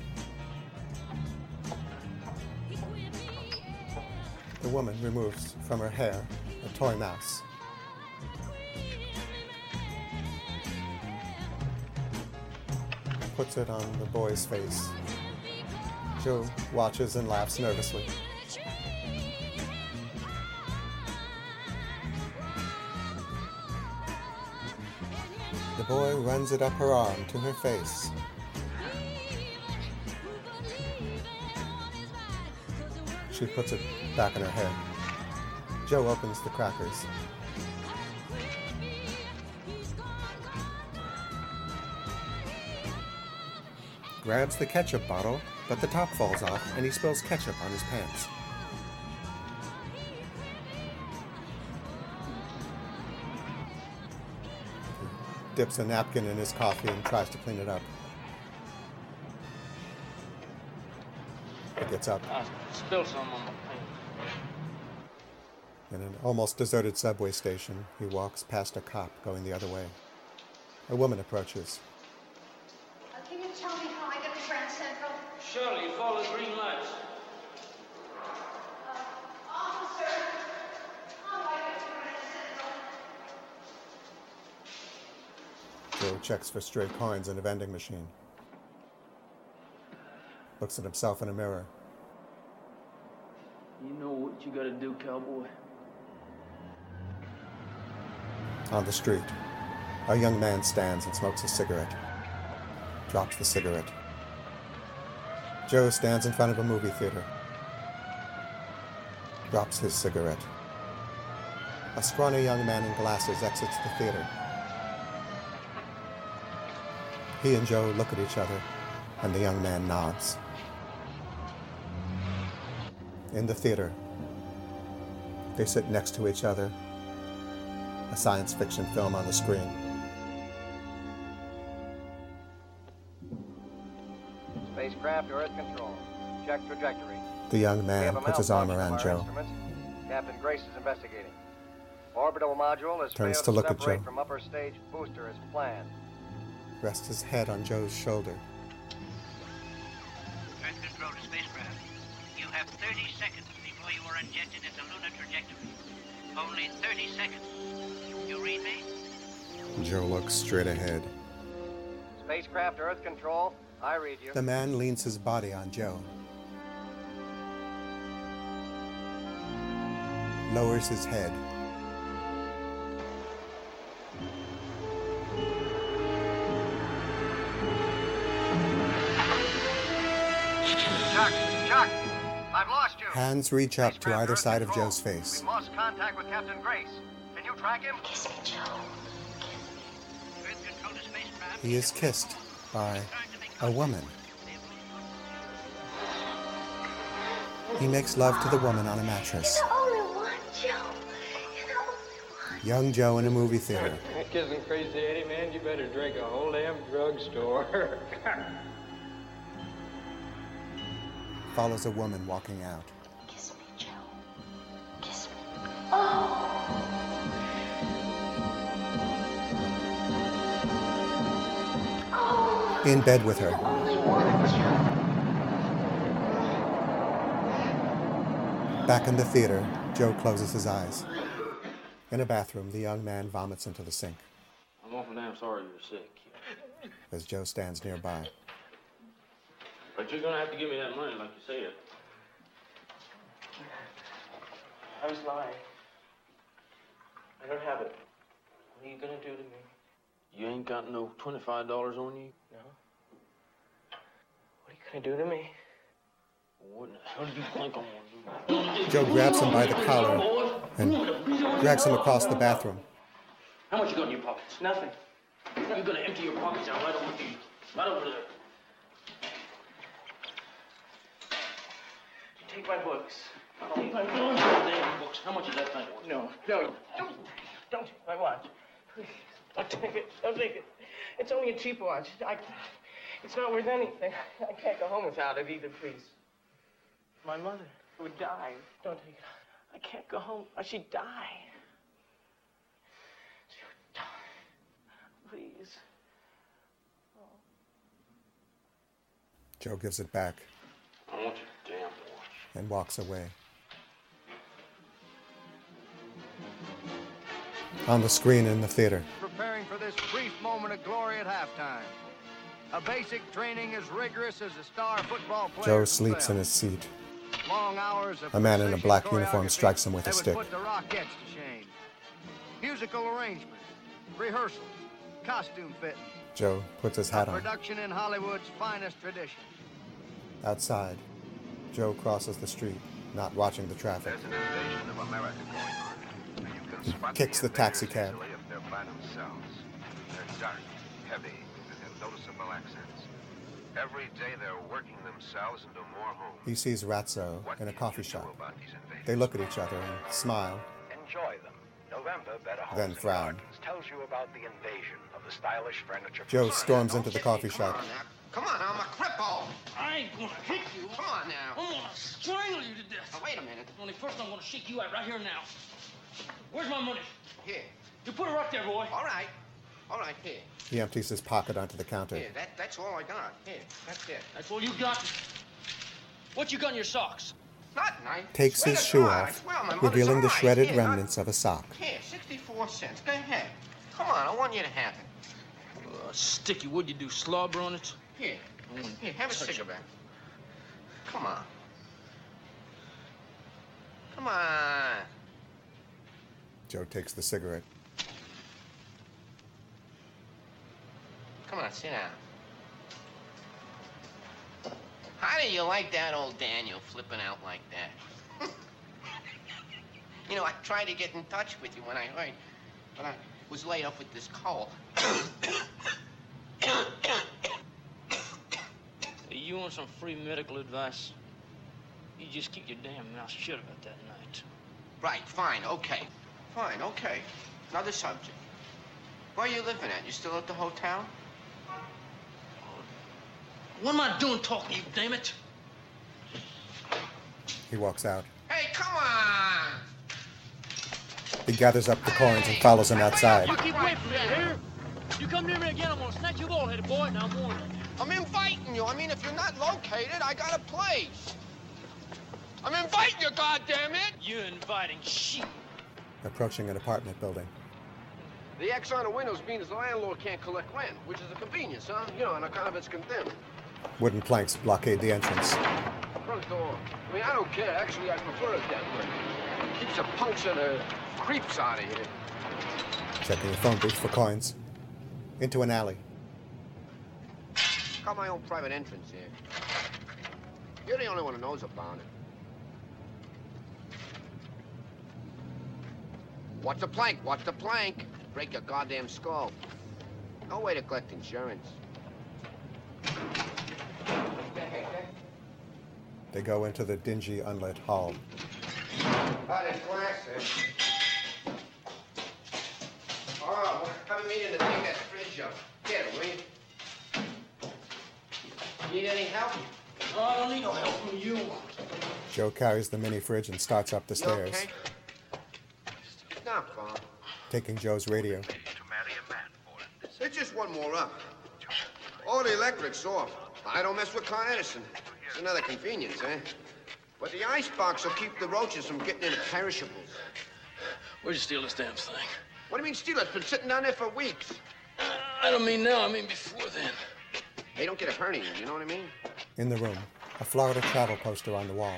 The woman removes from her hair a toy mouse. Puts it on the boy's face. Joe watches and laughs nervously. The boy runs it up her arm to her face. She puts it back in her hair. Joe opens the crackers. Grabs the ketchup bottle, but the top falls off and he spills ketchup on his pants. dips a napkin in his coffee and tries to clean it up. He gets up. I spilled some on my pants. In an almost deserted subway station, he walks past a cop going the other way. A woman approaches. Can you tell me how I get to Grand Central? Surely, you follow the green lights. Officer, how do I get to Grand Central? Joe checks for stray coins in a vending machine. Looks at himself in a mirror. You know what you gotta do, cowboy. On the street, a young man stands and smokes a cigarette. Drops the cigarette. Joe stands in front of a movie theater. Drops his cigarette. A scrawny young man in glasses exits the theater. He and Joe look at each other, and the young man nods. In the theater, they sit next to each other, a science fiction film on the screen. Spacecraft to Earth control. Check trajectory. The young man puts his arm around Joe. Captain Grace is investigating. Orbital module has Turns failed to look at separate Joe. from upper stage booster as planned. Rests his head on Joe's shoulder. Earth control to spacecraft. You have 30 seconds before you are injected into lunar trajectory. Only 30 seconds. You read me? Joe looks straight ahead. Spacecraft to Earth control. I read you. The man leans his body on Joe. Lowers his head. Chuck! Chuck! I've lost you! Hands reach up to either side of Joe's face. We've lost contact with Captain Grace. Can you track him? Kiss me, Joe. Earth control to spacecraft. He is kissed by a woman. He makes love to the woman on a mattress. You're the only one, Joe. You're the only one. Young Joe in a movie theater. Kissing Crazy Eddie, man, you better drink a whole damn drugstore. Follows a woman walking out. Kiss me, Joe. Kiss me. Oh! Oh! In bed with her. Only one, Joe. Back in the theater, Joe closes his eyes. In a bathroom, the young man vomits into the sink. I'm awful damn sorry you're sick. As Joe stands nearby. But you're gonna have to give me that money like you said. I was lying. I don't have it. What are you gonna do to me? You ain't got no $25 on you? No. What are you gonna do to me? What the hell do you think I'm gonna do? Joe grabs him by the collar and drags him across the bathroom. How much you got in your pockets? Nothing. You're gonna empty your pockets out right over here. Right over there. Take my books. Take my damn books. How much is that thing worth? No. Don't take my watch. Please. Don't take it. Don't take it. It's only a cheap watch. It's not worth anything. I can't go home without it either, please. My mother would die. Don't take it. I can't go home. She'd die. She would die. Please. Oh. Joe gives it back. I want your damn watch. And walks away. On the screen in the theater. Preparing for this brief moment of glory at halftime. A basic training as rigorous as a star football player. Joe sleeps in his seat. Long hours of A man in a black precision uniform choreography strikes him with a that would stick. put the Rockettes to shame. Musical arrangements, rehearsals, costume fitting. Joe puts his hat A on. production in Hollywood's finest tradition. Outside, Joe crosses the street, not watching the traffic. There's an invasion of America going on. And you can spot Kicks the taxi invaders cab. easily if they're by themselves. They're dark, heavy, and have noticeable accents. Every day they're working themselves into more homes. He sees Ratso in a coffee shop. They look at each other and smile. Enjoy them. November Better Homes Then and frown. Gardens tells you about the invasion of the stylish furniture. Joe storms into the coffee shop. Come on, I'm a cripple. I ain't gonna hit you. Come on now. I'm gonna strangle you to death. Now, wait a minute. Only first I'm gonna shake you out right here now. Where's my money? Here. You put her up there, boy. All right. All right, here. He empties his pocket onto the counter. Here, that's all I got. Here, that's it. That's all you got? What you got in your socks? Nothing. I Takes swear his to shoe God, I off, swear on my mother's revealing the eyes. shredded Here, remnants of a sock. Here, 64 cents. Go ahead. Come on, I want you to have it. Sticky, what'd you do, slobber on it? Here, have a cigarette. Come on. Come on. Joe takes the cigarette. Come on, sit down. How do you like that old Daniel flipping out like that? You know, I tried to get in touch with you when I heard, but I was laid up with this cold. You want some free medical advice? You just keep your damn mouth shut about that night. Right, fine, okay. Fine, okay. Another subject. Where are you living at? You still at the hotel? What am I doing talking to you, damn it? He walks out. Hey, come on! He gathers up the coins and follows him outside. You keep away from me, here. You come near me again, I'm gonna snatch your ball-headed boy, and I'm warning you. I'm inviting you. I mean, if you're not located, I got a place. I'm inviting you, goddammit! You're inviting shit. Approaching an apartment building. The X on the windows means the landlord can't collect rent, which is a convenience, huh? You know, on account of it's condemned. Wooden planks blockade the entrance. Front door. I mean, I don't care. Actually, I prefer it that way. Keeps the punks and the creeps out of here. Checking the phone booth for coins. Into an alley. Got my own private entrance here. You're the only one who knows about it. What's a plank? What's the plank? Break your goddamn skull. No way to collect insurance. They go into the dingy, unlit hall. Oh, there's glasses. Oh, I've been meaning to take that fridge up. Get it, will you? Need any help? No, I don't need no help from you. Joe carries the mini fridge and starts up the stairs. Okay? Not far. Taking Joe's radio. There's just one more up. Oh, the electric's off. I don't mess with Con Edison. It's another convenience, eh? But the icebox will keep the roaches from getting into perishables. Where'd you steal this damn thing? What do you mean steal it? It's been sitting down there for weeks. I don't mean now, I mean before then. They don't get a hernia, you know what I mean? In the room, a Florida travel poster on the wall.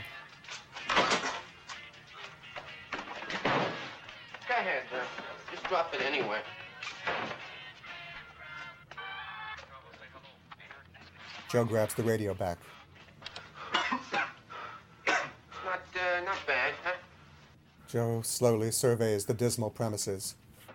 Go ahead, just drop it anyway. Joe grabs the radio back. Not bad, huh? Joe slowly surveys the dismal premises.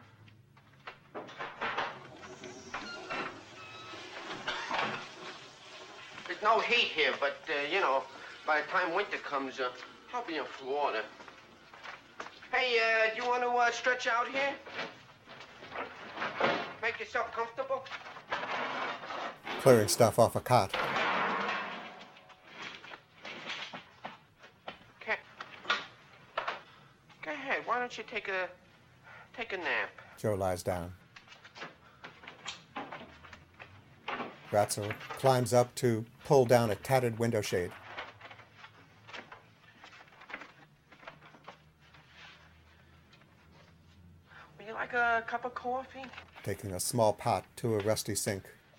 There's no heat here, but, you know, by the time winter comes, I'll be in Florida. Hey, do you want to stretch out here? Make yourself comfortable? Clearing stuff off a cot. Okay. Go ahead. Why don't you take a nap? Joe lies down. Ratzel climbs up to pull down a tattered window shade. Would you like a cup of coffee? Taking a small pot to a rusty sink.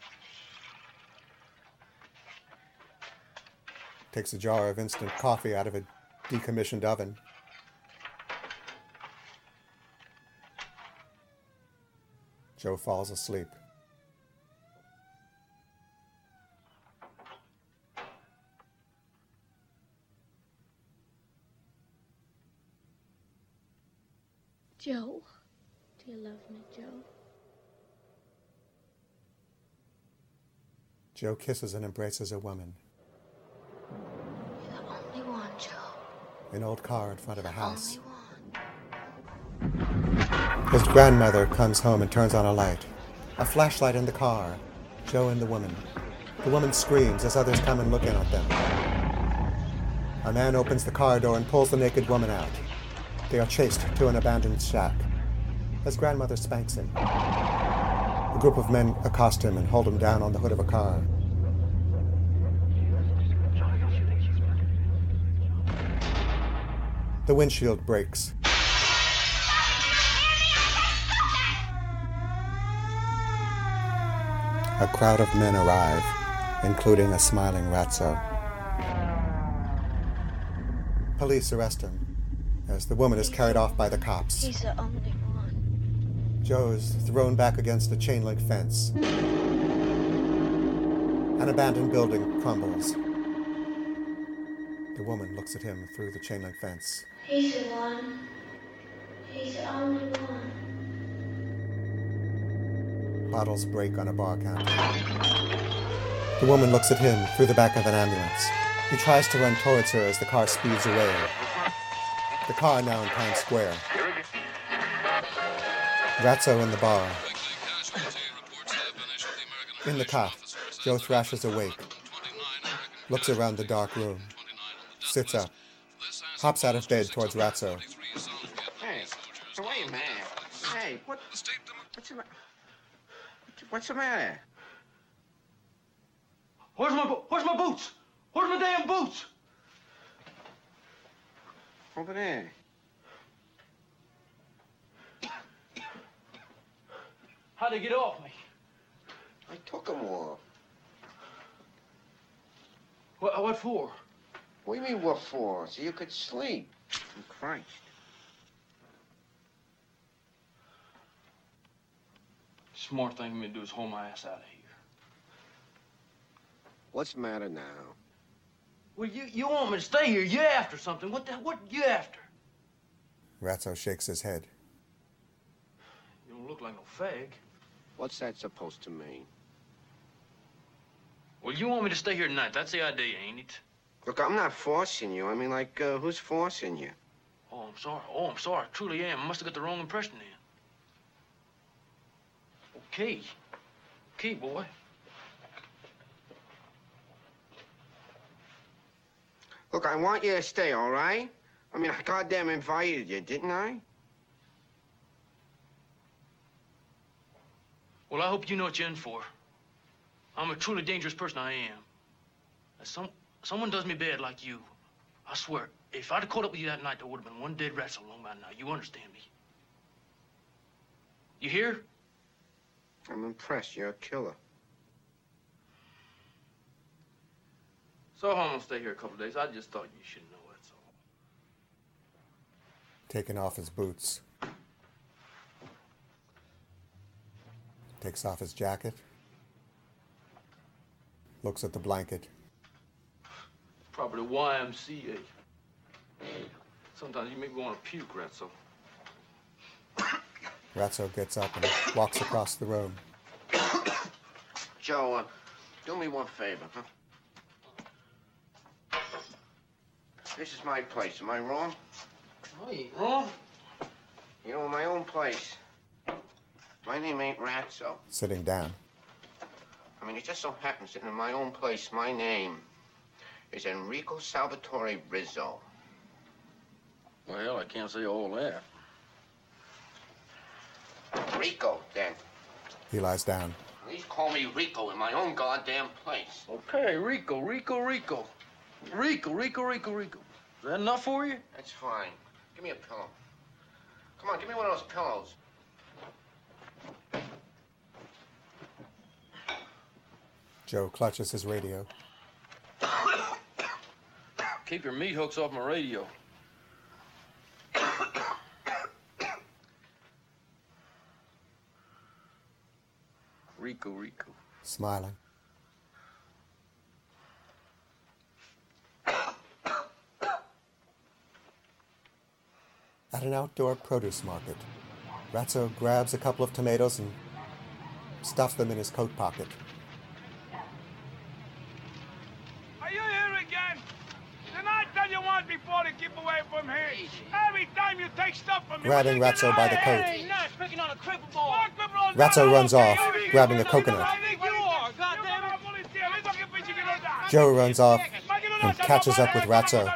Takes a jar of instant coffee out of a decommissioned oven. Joe falls asleep. Joe, do you love me, Joe? Joe kisses and embraces a woman. You're the only one, Joe. An old car in front of a house. Only one. His grandmother comes home and turns on a light. A flashlight in the car. Joe and the woman. The woman screams as others come and look in at them. A man opens the car door and pulls the naked woman out. They are chased to an abandoned shack. His grandmother spanks him. A group of men accost him and hold him down on the hood of a car. The windshield breaks. A crowd of men arrive, including a smiling Ratso. Police arrest him as the woman is carried off by the cops. He's the only one. Joe is thrown back against a chain-link fence. An abandoned building crumbles. The woman looks at him through the chain-link fence. He's the one. He's the only one. Bottles break on a bar counter. The woman looks at him through the back of an ambulance. He tries to run towards her as the car speeds away. The car now in Times Square. Ratso in the bar. In the cop, Joe Thrasher's awake. Looks around the dark room. Sits up. Hops out of bed towards Ratso. Hey, wait a minute. Hey, what's the matter? Where's my boots? Where's my damn boots? Over there. How'd they get off me? I took them off. What for? What do you mean what for? So you could sleep. Christ. Smart thing for me to do is haul my ass out of here. What's the matter now? Well, you want me to stay here? You after something? What you after? Ratso shakes his head. You don't look like no fag. What's that supposed to mean? Well, you want me to stay here tonight. That's the idea, ain't it? Look, I'm not forcing you. I mean, like, who's forcing you? Oh, I'm sorry. I truly am. I must have got the wrong impression then. Okay. Okay, boy. Look, I want you to stay, all right? I mean, I goddamn invited you, didn't I? Well, I hope you know what you're in for. I'm a truly dangerous person, I am. If someone does me bad like you, I swear, if I'd have caught up with you that night, there would have been one dead rat along by now. You understand me? You hear? I'm impressed. You're a killer. So I'm gonna stay here a couple of days. I just thought you should know, that's all. Taking off his boots. Takes off his jacket. Looks at the blanket. Probably YMCA. Sometimes you make me want to puke, Ratso. Ratso gets up and walks across the room. Joe, do me one favor, huh? This is my place. Am I wrong? I ain't wrong. You know, my own place. My name ain't Ratso. Sitting down. I mean, it just so happens that in my own place, my name is Enrico Salvatore Rizzo. Well, I can't say all that. Rico, then. He lies down. Please call me Rico in my own goddamn place. Okay, Rico. Is that enough for you? That's fine. Give me a pillow. Come on, give me one of those pillows. Joe clutches his radio. Keep your meat hooks off my radio. Rico. Smiling. At an outdoor produce market, Ratso grabs a couple of tomatoes and stuffs them in his coat pocket. Are you here again? Didn't I tell you once before to keep away from from here. Every time you take stuff from me. Grabbing Ratso by the coat. Hey, nice picking on a cripple ball. Ratso runs off, grabbing a coconut. Joe runs off and catches up with Ratso.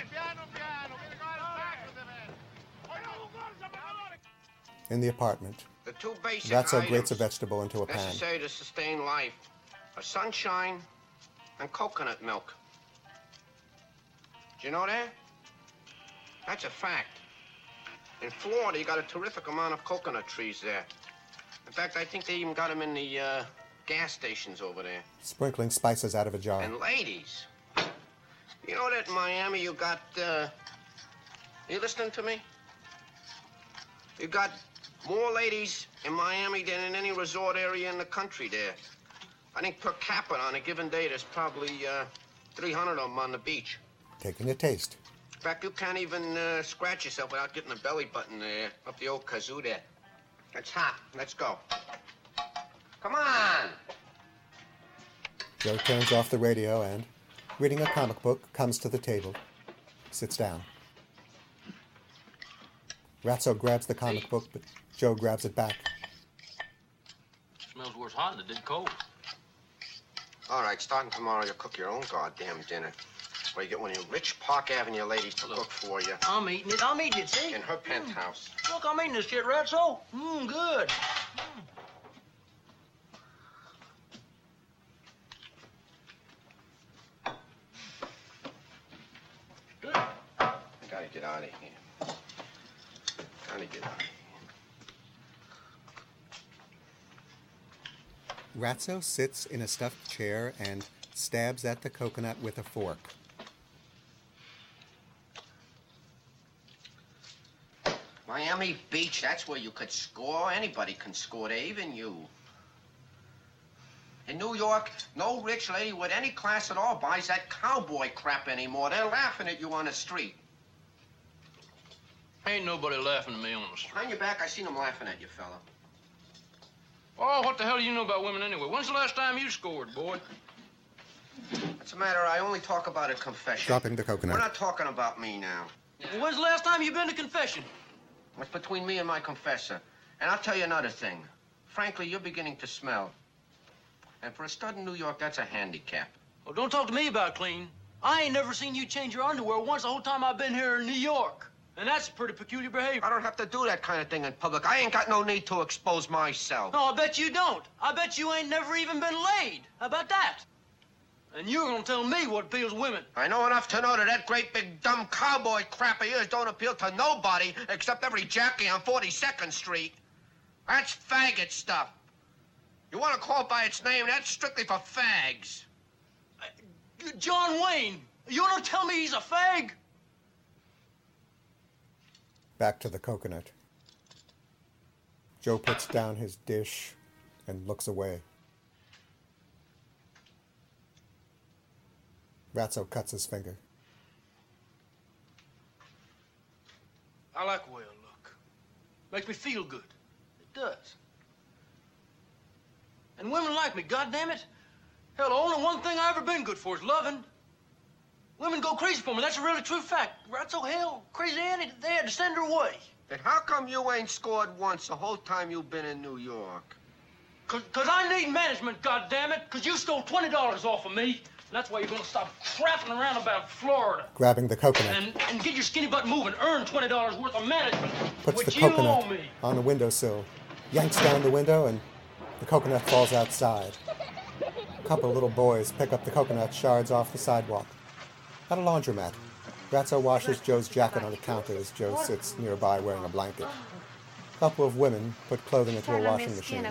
In the apartment, The two basic Ratso items grates a vegetable into a pan. necessary to sustain life are sunshine and coconut milk. Do you know that? That's a fact. In Florida, you got a terrific amount of coconut trees there. In fact, I think they even got them in the gas stations over there. Sprinkling spices out of a jar. And ladies, you know that in Miami you got, you listening to me? You got more ladies in Miami than in any resort area in the country there. I think per capita on a given day, there's probably 300 of them on the beach. Taking a taste. In fact, you can't even scratch yourself without getting a belly button up the old kazoo there. It's hot. Let's go. Come on! Joe turns off the radio and, reading a comic book, comes to the table, sits down. Ratso grabs the comic book, but Joe grabs it back. Smells worse hot than it did cold. All right, starting tomorrow, you'll cook your own goddamn dinner. Or you get one of your rich Park Avenue ladies to cook for you. I'm eating it, see? In her penthouse. Look, I'm eating this shit, Ratso. Good. I gotta get out of here. Gotta get out of here. Ratso sits in a stuffed chair and stabs at the coconut with a fork. Miami Beach, that's where you could score. Anybody can score there, even you. In New York, no rich lady with any class at all buys that cowboy crap anymore. They're laughing at you on the street. Ain't nobody laughing at me on the street. On your back, I seen them laughing at you, fella. Oh, what the hell do you know about women anyway? When's the last time you scored, boy? What's the matter? I only talk about a confession. Dropping the coconut. We're not talking about me now. Well, when's the last time you been to confession? It's between me and my confessor. And I'll tell you another thing. Frankly, you're beginning to smell. And for a stud in New York, that's a handicap. Oh, don't talk to me about clean. I ain't never seen you change your underwear once the whole time I've been here in New York. And that's pretty peculiar behavior. I don't have to do that kind of thing in public. I ain't got no need to expose myself. No, I bet you don't. I bet you ain't never even been laid. How about that? And you're gonna tell me what appeals to women. I know enough to know that that great big dumb cowboy crap of yours don't appeal to nobody except every jackie on 42nd Street. That's faggot stuff. You want to call it by its name, that's strictly for fags. John Wayne, you wanna tell me he's a fag? Back to the coconut. Joe puts down his dish and looks away. Ratso cuts his finger. I like the way I look. Makes me feel good. It does. And women like me, goddammit. Hell, the only one thing I ever been good for is loving. Women go crazy for me. That's a really true fact. Ratso, hell, Crazy Annie, they had to send her away. Then how come you ain't scored once the whole time you've been in New York? Cause I need management, goddammit. Cause you stole $20 off of me. And that's why you're gonna stop crapping around about Florida. Grabbing the coconut. And get your skinny butt moving. Earn $20 worth of management. Puts which the you coconut owe me. on the windowsill. Yanks down the window and the coconut falls outside. A couple of little boys pick up the coconut shards off the sidewalk. At a laundromat, Ratso washes Joe's jacket on the counter as Joe sits nearby wearing a blanket. A couple of women put clothing into a washing machine.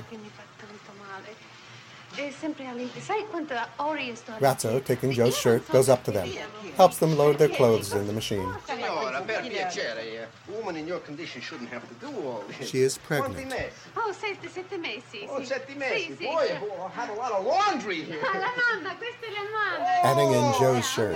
Ratso, taking Joe's shirt, goes up to them, helps them load their clothes in the machine. Signora, per piacere. A woman in your condition shouldn't have to do all this. She is pregnant. Oh, 7 mesi. Oh, 7 mesi. Boy, I have a lot of laundry here. La nonna, questa è la nonna. Adding in Joe's shirt.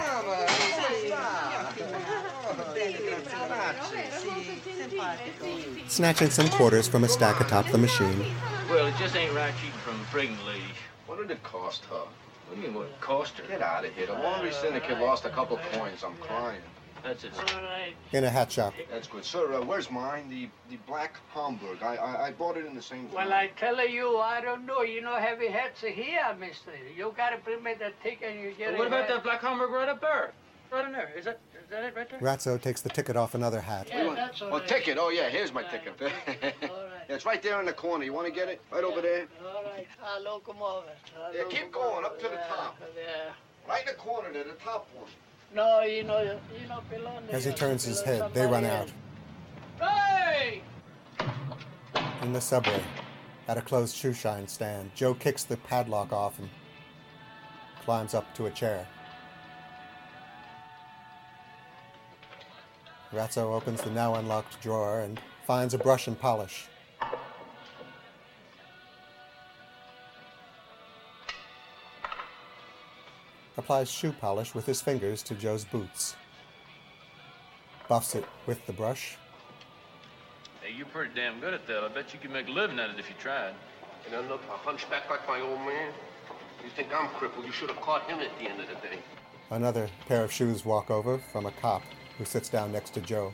Snatching some quarters from a stack atop the machine. Well, it just ain't right cheating from a pregnant lady. What did it cost her? What do you mean, what it cost her? Get out of here. The laundry syndicate lost a couple coins. I'm crying. That's it. All right. In a hat shop. That's good. Sir, where's mine? The black Hamburg. I bought it in the same time. Well, I tell you, I don't know. You know, heavy hats are here, mister. You gotta bring me the ticket and you get it. What about that black Hamburg right up there? Right in there. Is that it right there? Ratso takes the ticket off another hat. Yeah, that's all right. Ticket. Oh, yeah, here's my ticket. All right. Yeah, it's right there in the corner. You want to get it? Right over there? All right. I'll locomotive. Yeah, keep going up to the top. Yeah. Right in the corner there, the top one. No, you know, below there. As he turns his head, they run out. Hey! In the subway, at a closed shoe shine stand, Joe kicks the padlock off and climbs up to a chair. Ratso opens the now unlocked drawer and finds a brush and polish. Applies shoe polish with his fingers to Joe's boots. Buffs it with the brush. Hey, you're pretty damn good at that. I bet you could make a living at it if you tried. And I look a hunchback like my old man. You think I'm crippled? You should have caught him at the end of the day. Another pair of shoes walk over from a cop who sits down next to Joe.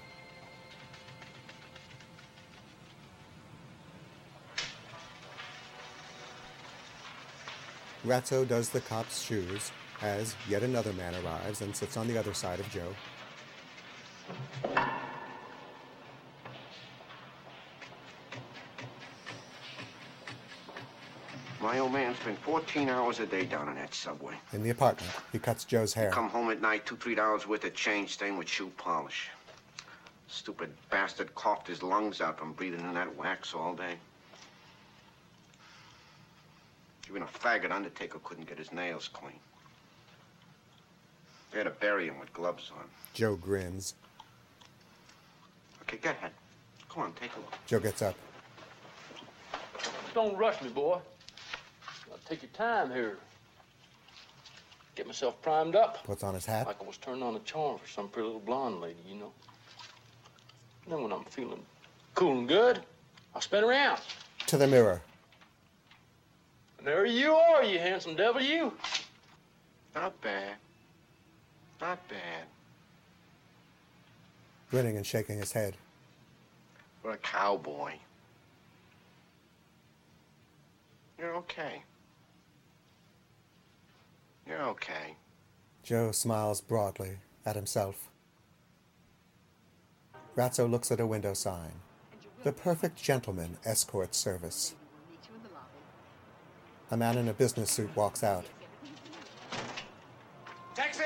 Ratso does the cop's shoes as yet another man arrives and sits on the other side of Joe. My old man spent 14 hours a day down in that subway. In the apartment, he cuts Joe's hair. Come home at night, $2-3 worth of change stained with shoe polish. Stupid bastard coughed his lungs out from breathing in that wax all day. Even a faggot undertaker couldn't get his nails clean. They had to bury him with gloves on. Joe grins. Okay, go ahead. Come on, take a look. Joe gets up. Don't rush me, boy. I'll take your time here. Get myself primed up. Puts on his hat. Like I was turning on a charm for some pretty little blonde lady, you know. And then when I'm feeling cool and good, I'll spin around. To the mirror. And there you are, you handsome devil, you. Not bad. Not bad. Grinning and shaking his head. We're a cowboy. You're okay. You're okay. Joe smiles broadly at himself. Ratso looks at a window sign. The Perfect Gentleman Escort Service. A man in a business suit walks out. Taxi!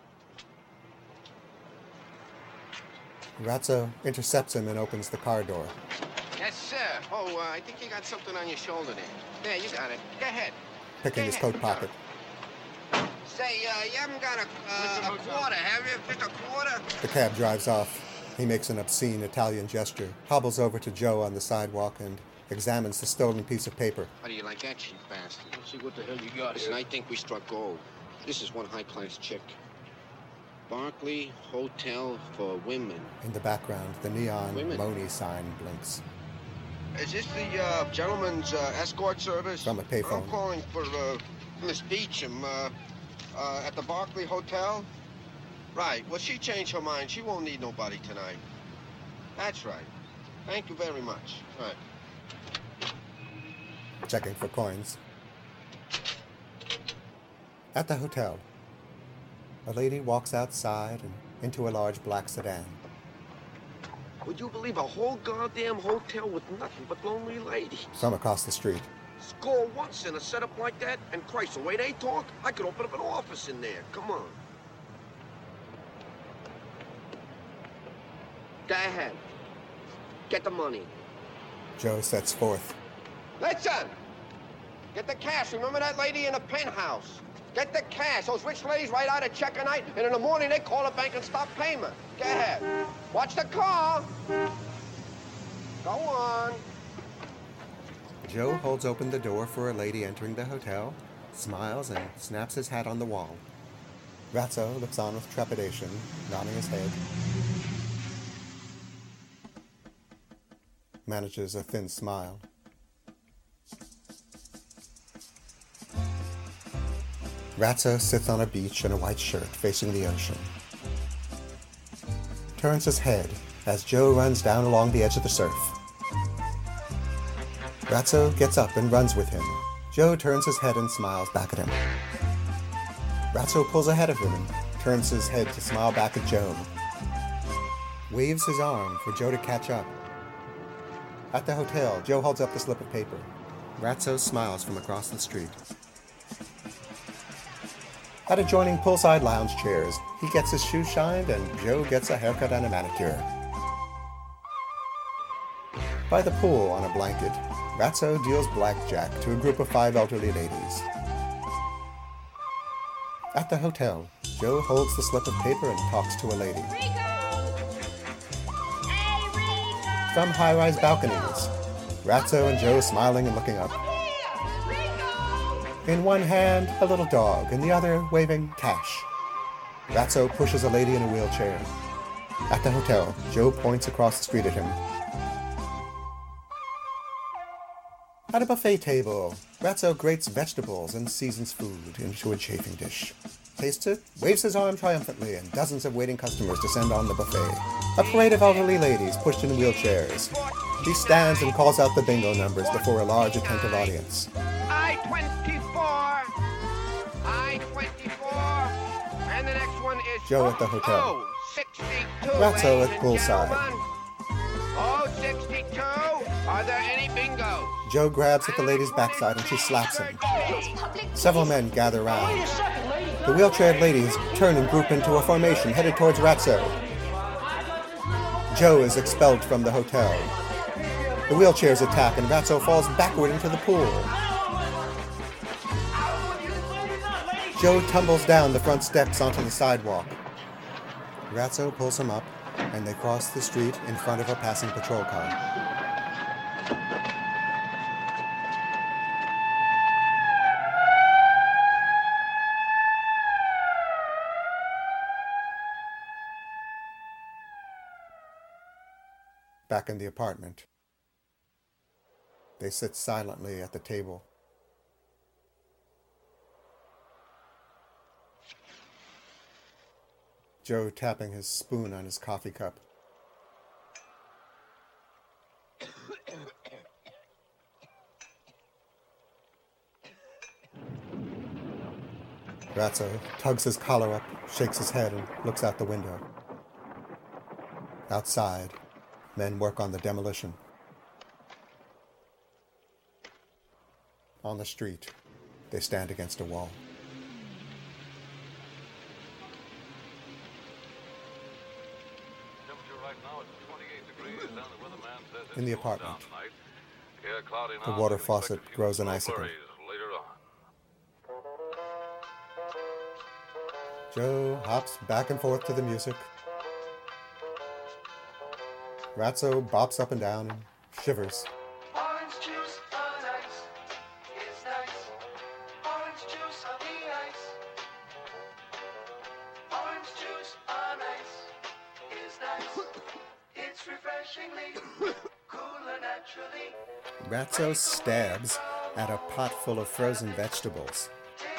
Ratso intercepts him and opens the car door. Yes, sir. Oh, I think you got something on your shoulder there. There, you got it. Go ahead. Picking his coat pocket. Say, you haven't got a quarter, have you? Just a quarter? The cab drives off. He makes an obscene Italian gesture, hobbles over to Joe on the sidewalk, and examines the stolen piece of paper. How do you like that, cheap bastard? Let's see what the hell you got Listen, here. I think we struck gold. This is one high-class chick. Barclay Hotel for Women. In the background, the neon Moni sign blinks. Is this the gentleman's escort service? From a payphone. I'm calling for Miss Beecham at the Barclay Hotel. Right. Well, she changed her mind. She won't need nobody tonight. That's right. Thank you very much. Right. Checking for coins. At the hotel, a lady walks outside and into a large black sedan. Would you believe a whole goddamn hotel with nothing but lonely ladies? From across the street. Score once in a setup like that, and Christ, the way they talk, I could open up an office in there. Come on. Go ahead. Get the money. Joe sets forth. Listen! Get the cash. Remember that lady in the penthouse? Get the cash. Those rich ladies write out a check a night, and in the morning they call the bank and stop payment. Go ahead. Watch the car. Go on. Joe holds open the door for a lady entering the hotel, smiles, and snaps his hat on the wall. Ratso looks on with trepidation, nodding his head. Manages a thin smile. Ratso sits on a beach in a white shirt facing the ocean. turns his head as Joe runs down along the edge of the surf. Ratso gets up and runs with him. Joe turns his head and smiles back at him. Ratso pulls ahead of him and turns his head to smile back at Joe. Waves his arm for Joe to catch up. At the hotel, Joe holds up the slip of paper. Ratso smiles from across the street. At adjoining poolside lounge chairs, he gets his shoes shined and Joe gets a haircut and a manicure. By the pool on a blanket, Ratso deals blackjack to a group of 5 elderly ladies. At the hotel, Joe holds the slip of paper and talks to a lady. From high-rise balconies, Ratso and Joe smiling and looking up. In one hand, a little dog, in the other, waving cash. Ratso pushes a lady in a wheelchair. At the hotel, Joe points across the street at him. At a buffet table, Ratso grates vegetables and seasons food into a chafing dish. Tastes it, waves his arm triumphantly, and dozens of waiting customers descend on the buffet. A parade of elderly ladies pushed in wheelchairs. He stands and calls out the bingo numbers before a large, attentive audience. I-24, I-24, and the next one is Joe at the hotel. 62. Ratso at poolside. Oh, 62. Are there any bingo? Joe grabs at the lady's backside and she slaps him. Several men gather round. The wheelchaired ladies turn and group into a formation headed towards Ratso. Joe is expelled from the hotel. The wheelchairs attack and Ratso falls backward into the pool. Joe tumbles down the front steps onto the sidewalk. Ratso pulls him up and they cross the street in front of a passing patrol car. Back in the apartment, they sit silently at the table. Joe tapping his spoon on his coffee cup. Ratso tugs his collar up, shakes his head, and looks out the window. Outside, men work on the demolition. On the street, they stand against a wall. In the apartment, the water faucet grows an icicle. Joe hops back and forth to the music. Ratso bops up and down and shivers. Orange juice on ice is nice. Orange juice on the ice. Orange juice on ice is nice. It's refreshingly cooler naturally. Ratso stabs at a pot full of frozen vegetables.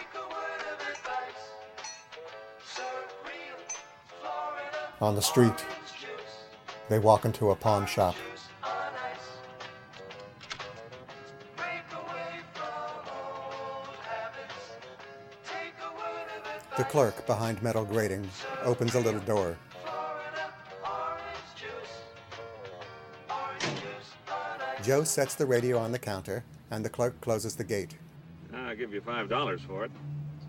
On the street, they walk into a pawn shop. The clerk behind metal grating opens a little door. Joe sets the radio on the counter, and the clerk closes the gate. I'll give you $5 for it.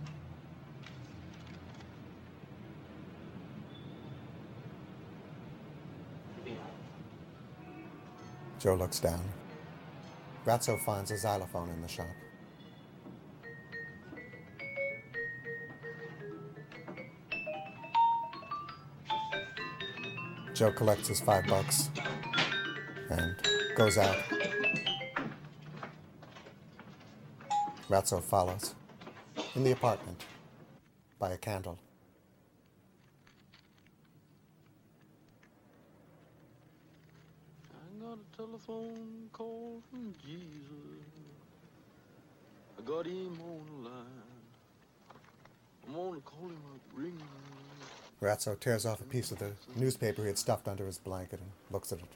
Joe looks down. Ratso finds a xylophone in the shop. Joe collects his $5 and goes out. Ratso follows. In the apartment, by a candle. I got a telephone call from Jesus. I got him on the line. I'm gonna call him up, ring. Ratso tears off a piece of the newspaper he had stuffed under his blanket and looks at it.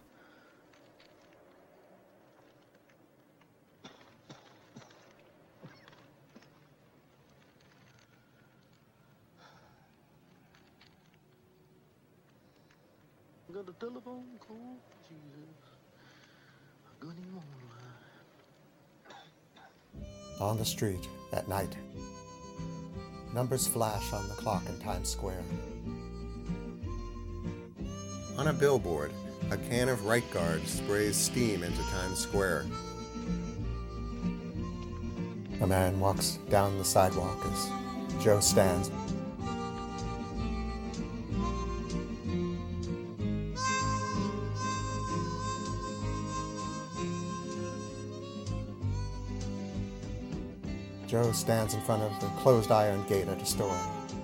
Got a telephone call, Jesus. I got him online. On the street, at night. Numbers flash on the clock in Times Square. On a billboard, a can of Right Guard sprays steam into Times Square. A man walks down the sidewalk as Joe stands. Joe stands in front of the closed iron gate at a store.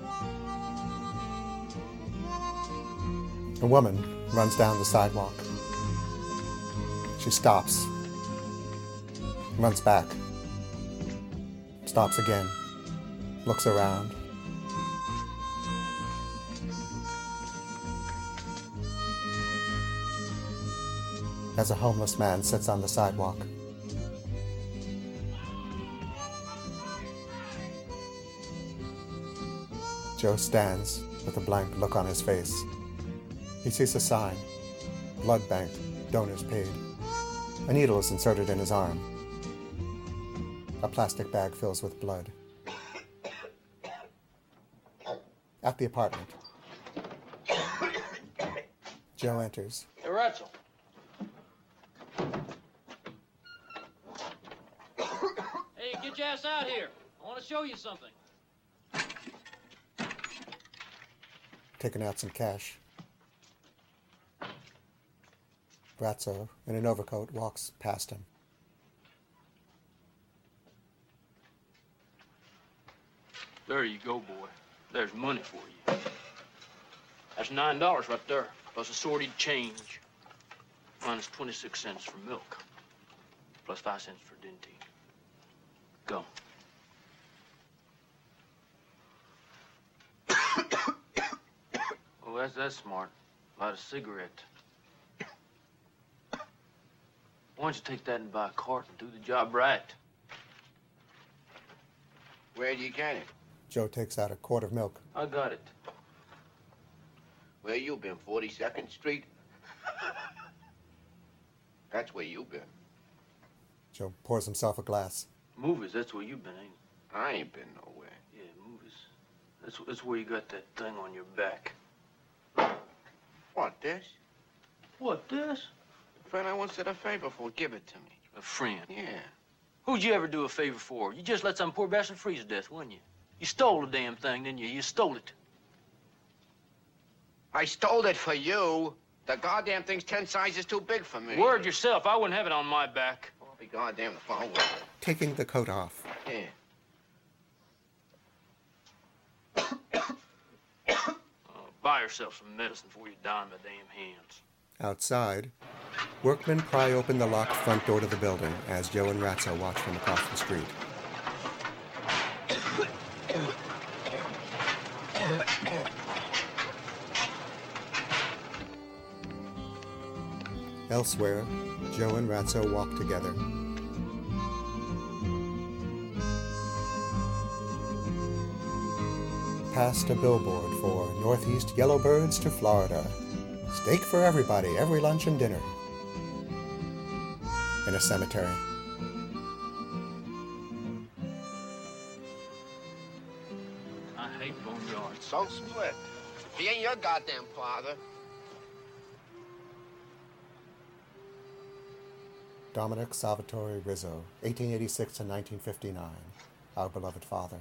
A woman runs down the sidewalk. She stops, runs back, stops again, looks around. As a homeless man sits on the sidewalk. Joe stands with a blank look on his face. He sees a sign, blood bank, donors paid. A needle is inserted in his arm. A plastic bag fills with blood. At the apartment, Joe enters. Hey, Ratso. Hey, get your ass out here. I want to show you something. Taking out some cash. Ratso, in an overcoat, walks past him. There you go, boy. There's money for you. That's $9 right there, plus assorted change. Minus 26 cents for milk, plus 5 cents for Dentine. Go. Well, that's smart. Light a cigarette. Why don't you take that and buy a cart and do the job right? Where do you get it? Joe takes out a quart of milk. I got it. Where you been, 42nd Street? That's where you been. Joe pours himself a glass. Movies, that's where you been, ain't it? I ain't been nowhere. Yeah, movies. That's where you got that thing on your back. What, this? What, this? A friend I once did a favor for, give it to me. A friend? Yeah. Who'd you ever do a favor for? You just let some poor bastard freeze to death, wouldn't you? You stole the damn thing, didn't you? You stole it. I stole it for you. The goddamn thing's 10 sizes too big for me. Word yourself. I wouldn't have it on my back. I'll be goddamn the phone with it. Taking the coat off. Yeah. Buy yourself some medicine before you die in my damn hands. Outside, workmen pry open the locked front door to the building as Joe and Ratso watch from across the street. Elsewhere, Joe and Ratso walk together. Past a billboard for Northeast Yellowbirds to Florida. Steak for everybody, every lunch and dinner. In a cemetery. I hate boneyards. So split. He ain't your goddamn father. Dominic Salvatore Rizzo, 1886 to 1959. Our beloved father.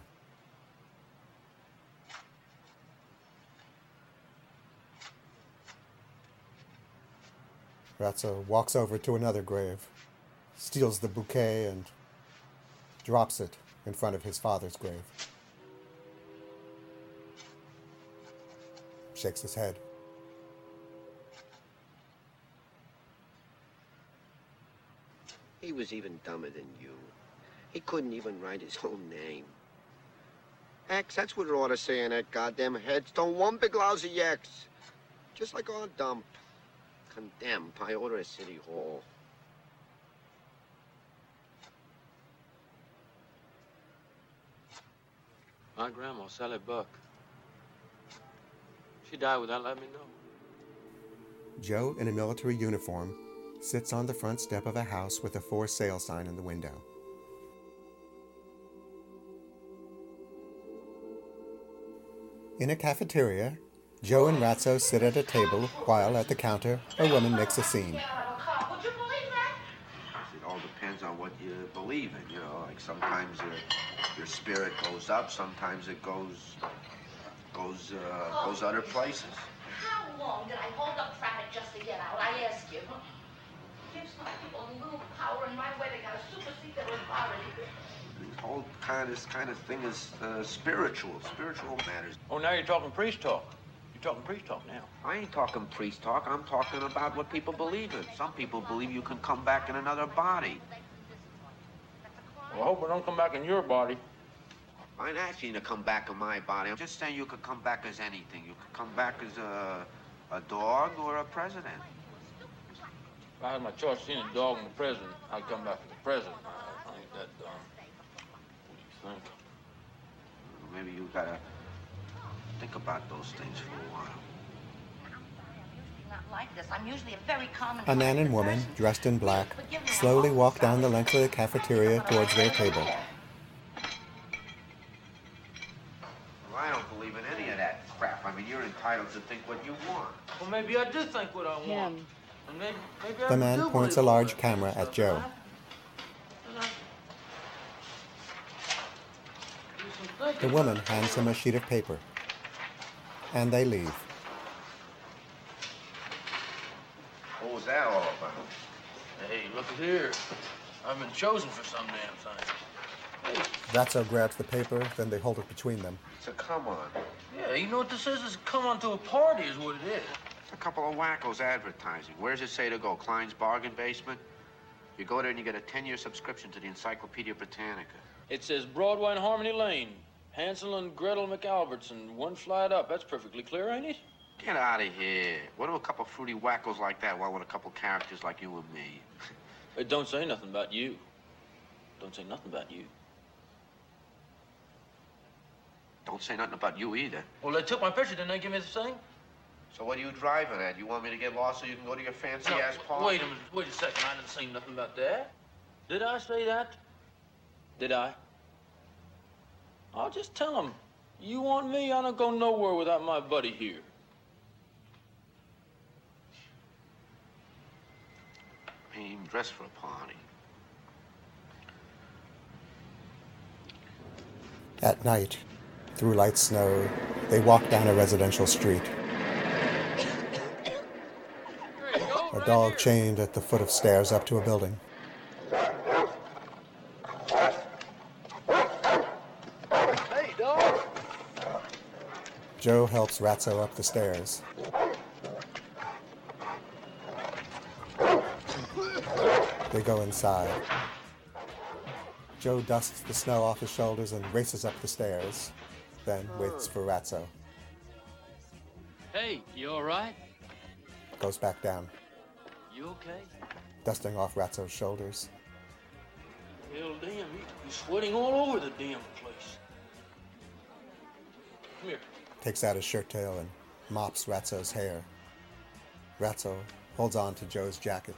Ratso walks over to another grave, steals the bouquet and drops it in front of his father's grave. Shakes his head. He was even dumber than you. He couldn't even write his own name. X, that's what it ought to say in that goddamn headstone. One big lousy X. Just like our dump. Condemned by order of City Hall. My grandma, Sally Buck. She died without letting me know. Joe, in a military uniform, sits on the front step of a house with a for sale sign in the window. In a cafeteria, Joe and Ratso sit at a table while at the counter a woman makes a scene. Would you believe that? It all depends on what you believe in, you know. Like sometimes your spirit goes up, sometimes it goes other places. How long did I hold up traffic just to get out? I ask you. Give some people a little power in my way. They got to supersede their authority. The whole this kind of thing is spiritual matters. Oh, now you're talking priest talk. You're talking priest talk now. I ain't talking priest talk. I'm talking about what people believe in. Some people believe you can come back in another body. Well, I hope I don't come back in your body. I ain't asking you to come back in my body. I'm just saying you could come back as anything. You could come back as a dog or a president. If I had my choice between a dog and the president, I'd come back as the president. I ain't that dumb. What do you think? Maybe you gotta think about those things for a while. Not like this. I'm usually a very common. A man and woman, dressed in black, slowly walk down the length of the cafeteria towards their table. Well, I don't believe in any of that crap. I mean, you're entitled to think what you want. Well, maybe I do think what I want. And maybe The man points a large camera at Joe. The woman hands him a sheet of paper, and they leave. What was that all about? Hey, look at here. I've been chosen for some damn thing. Hey. Ratso grabs the paper, then they hold it between them. So come on. Yeah, you know what this is? It's come on to a party is what it is. It's a couple of wackos advertising. Where does it say to go? Klein's Bargain Basement? You go there and you get a 10-year subscription to the Encyclopedia Britannica. It says Broadway and Harmony Lane. Hansel and Gretel McAlbertson, one flight up. That's perfectly clear, ain't it? Get out of here. What do a couple of fruity wackos like that want with a couple of characters like you and me? It don't say nothing about you. Don't say nothing about you. Don't say nothing about you either. Well, they took my picture, didn't they give me the thing? So what are you driving at? You want me to get lost so you can go to your fancy-ass party? Wait a minute. Wait a second. I didn't say nothing about that. Did I say that? Did I? I'll just tell them. You want me? I don't go nowhere without my buddy here. I ain't even dressed for a party. At night, through light snow, they walk down a residential street. A dog chained at the foot of stairs up to a building. Hey, dog. Joe helps Ratso up the stairs. They go inside. Joe dusts the snow off his shoulders and races up the stairs, then waits for Ratso. Hey, you all right? Goes back down, You okay? dusting off Ratso's shoulders. Hell, damn, you're sweating all over the damn place. Come here. Takes out his shirt tail and mops Ratso's hair. Ratso holds on to Joe's jacket.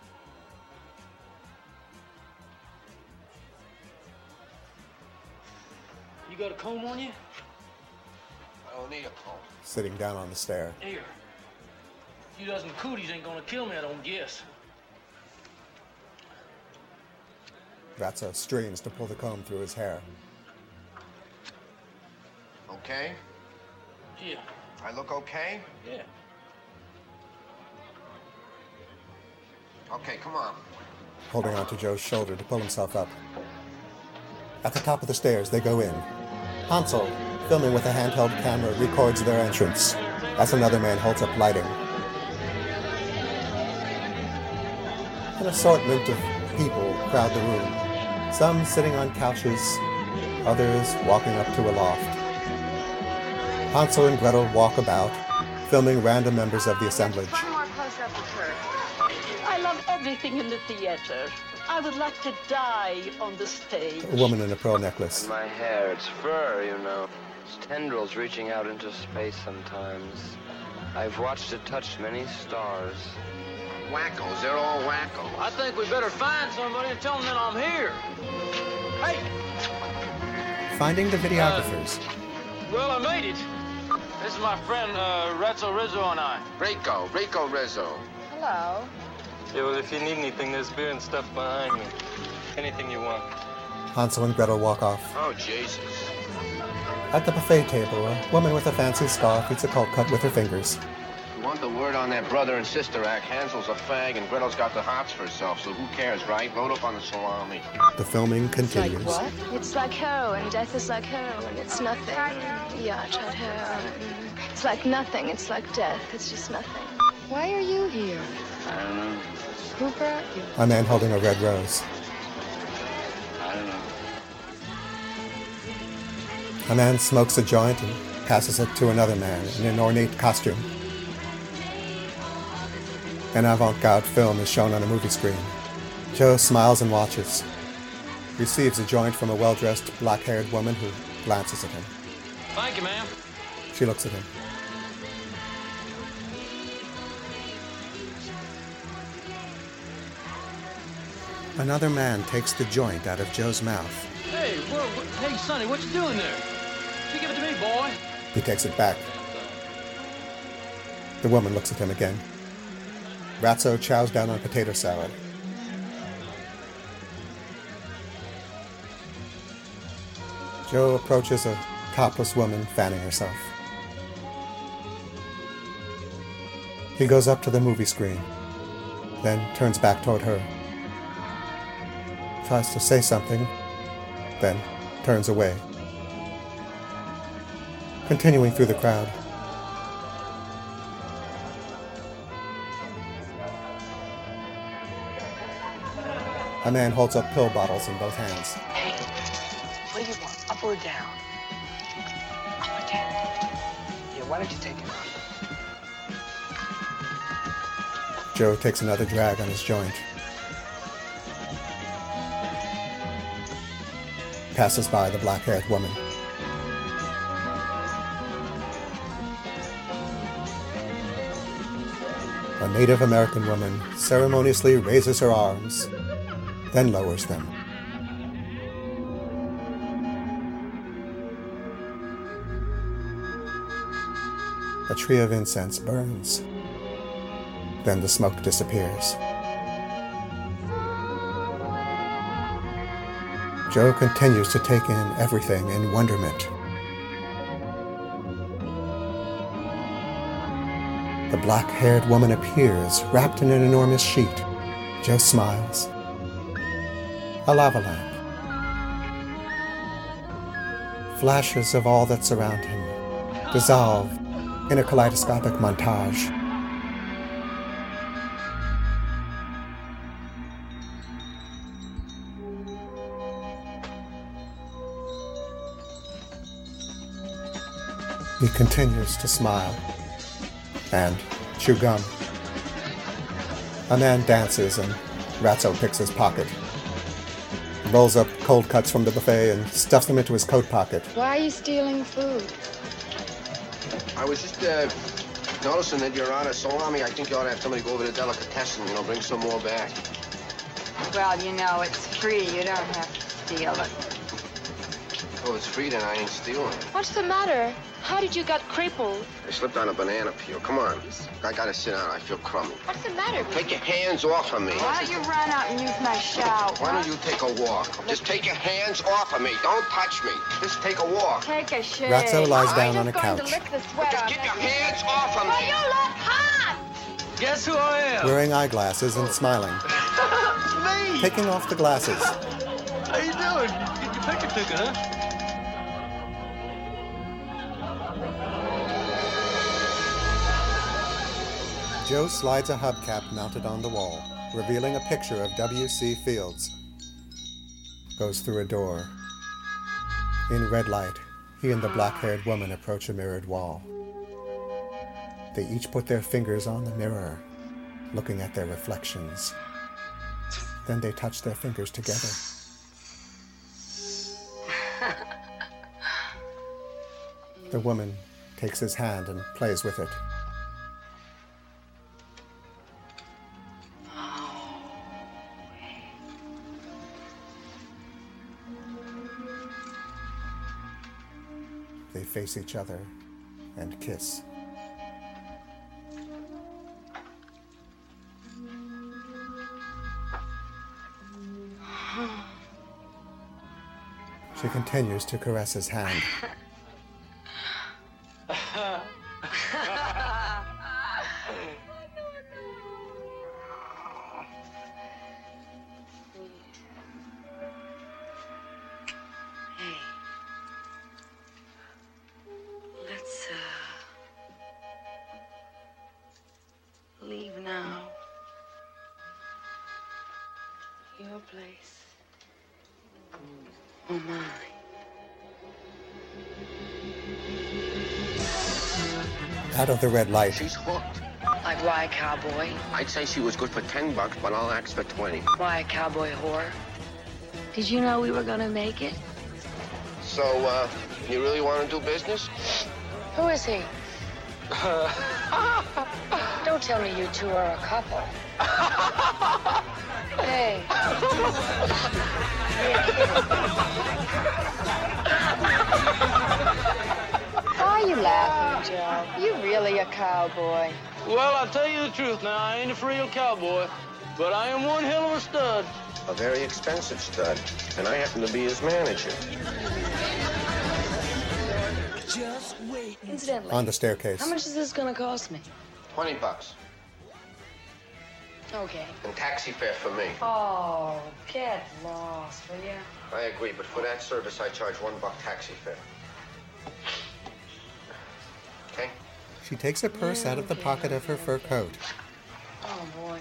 You got a comb on you? I don't need a comb. Sitting down on the stair. Here. A few dozen cooties ain't gonna kill me, I don't guess. Ratso strains to pull the comb through his hair. Okay? Yeah. I look okay? Yeah. Okay, come on. Holding onto Joe's shoulder to pull himself up. At the top of the stairs, they go in. Hansel, filming with a handheld camera, records their entrance as another man holds up lighting. An assortment of people crowd the room, some sitting on couches, others walking up to a loft. Hansel and Gretel walk about, filming random members of the assemblage. One more close-up of her. I love everything in the theater. I would like to die on the stage. A woman in a pearl necklace. And my hair, it's fur, you know. It's tendrils reaching out into space sometimes. I've watched it touch many stars. Wackos, they're all wackos. I think we better find somebody and tell them that I'm here. Hey! Finding the videographers. Well, I made it. This is my friend, Ratso Rizzo and I. Rico Rizzo. Hello. Yeah, well, if you need anything, there's beer and stuff behind me. Anything you want. Hansel and Gretel walk off. Oh, Jesus. At the buffet table, a woman with a fancy scarf eats a cold cut with her fingers. You want the word on that brother and sister act? Hansel's a fag and Gretel's got the hots for herself, so who cares, right? Load up on the salami. The filming continues. Like what? It's like heroin. Death is like heroin. It's nothing. Yeah, I tried heroin. It's like nothing. It's like death. It's just nothing. Why are you here? I don't know. Who brought you? A man holding a red rose. I don't know. A man smokes a joint and passes it to another man in an ornate costume. An avant-garde film is shown on a movie screen. Joe smiles and watches. Receives a joint from a well-dressed, black-haired woman who glances at him. Thank you, ma'am. She looks at him. Another man takes the joint out of Joe's mouth. Hey, hey, Sonny, what you doing there? You give it to me, boy. He takes it back. The woman looks at him again. Ratso chows down on potato salad. Joe approaches a topless woman fanning herself. He goes up to the movie screen, then turns back toward her. Tries to say something, then turns away. Continuing through the crowd. A man holds up pill bottles in both hands. Hey, what do you want? Up or down? Up or down? Yeah, why don't you take it off? Joe takes another drag on his joint. Passes by the black-haired woman. A Native American woman ceremoniously raises her arms, then lowers them. A tree of incense burns. Then the smoke disappears. Joe continues to take in everything in wonderment. The black-haired woman appears, wrapped in an enormous sheet. Joe smiles. A lava lamp. Flashes of all that surround him dissolve in a kaleidoscopic montage. He continues to smile and chew gum. A man dances and Ratso picks his pocket. Rolls up cold cuts from the buffet and stuffs them into his coat pocket. Why are you stealing food? I was just noticing that you're out of salami. I think you ought to have somebody go over to Delicatessen, bring some more back. Well, you know, it's free. You don't have to steal it. Oh, it's free, then I ain't stealing. What's the matter? How did you get crippled? I slipped on a banana peel. Come on. I gotta sit down. I feel crummy. What's the matter with Take your hands off of me. Why don't you run out and use my shower? Why don't you take a walk? Just take your hands off of me. Don't touch me. Just take a walk. Take a shave. Ratso lies down on a couch. To lick the sweat Just get your hands off of me. Well, you look hot! Guess who I am? Wearing eyeglasses and smiling. It's me! Taking off the glasses. How you doing? Get your picture taken, huh? Joe slides a hubcap mounted on the wall, revealing a picture of W.C. Fields. Goes through a door. In red light, He and the black-haired woman approach a mirrored wall. They each put their fingers on the mirror, looking at their reflections. Then they touch their fingers together. The woman takes his hand and plays with it. They face each other and kiss. She continues to caress his hand. Let's leave now. Your place. Oh, mine. Out of the red light, She's hooked. Like why a cowboy? I'd say she was good for $10, but I'll ask for 20. Why a cowboy whore? Did you know we were gonna make it? So, you really want to do business? Who is he? Don't tell me you two are a couple. Hey. Why are you laughing, Joe? You really a cowboy. Well, I'll tell you the truth now. I ain't a real cowboy, but I am one hell of a stud. A very expensive stud, and I happen to be his manager. Incidentally, on the staircase. how much is this gonna cost me? $20. Okay. And taxi fare for me. Oh, get lost, will ya? I agree, but for that service, I charge $1 taxi fare. Okay? She takes a purse out of the pocket of her fur coat. Oh, boy.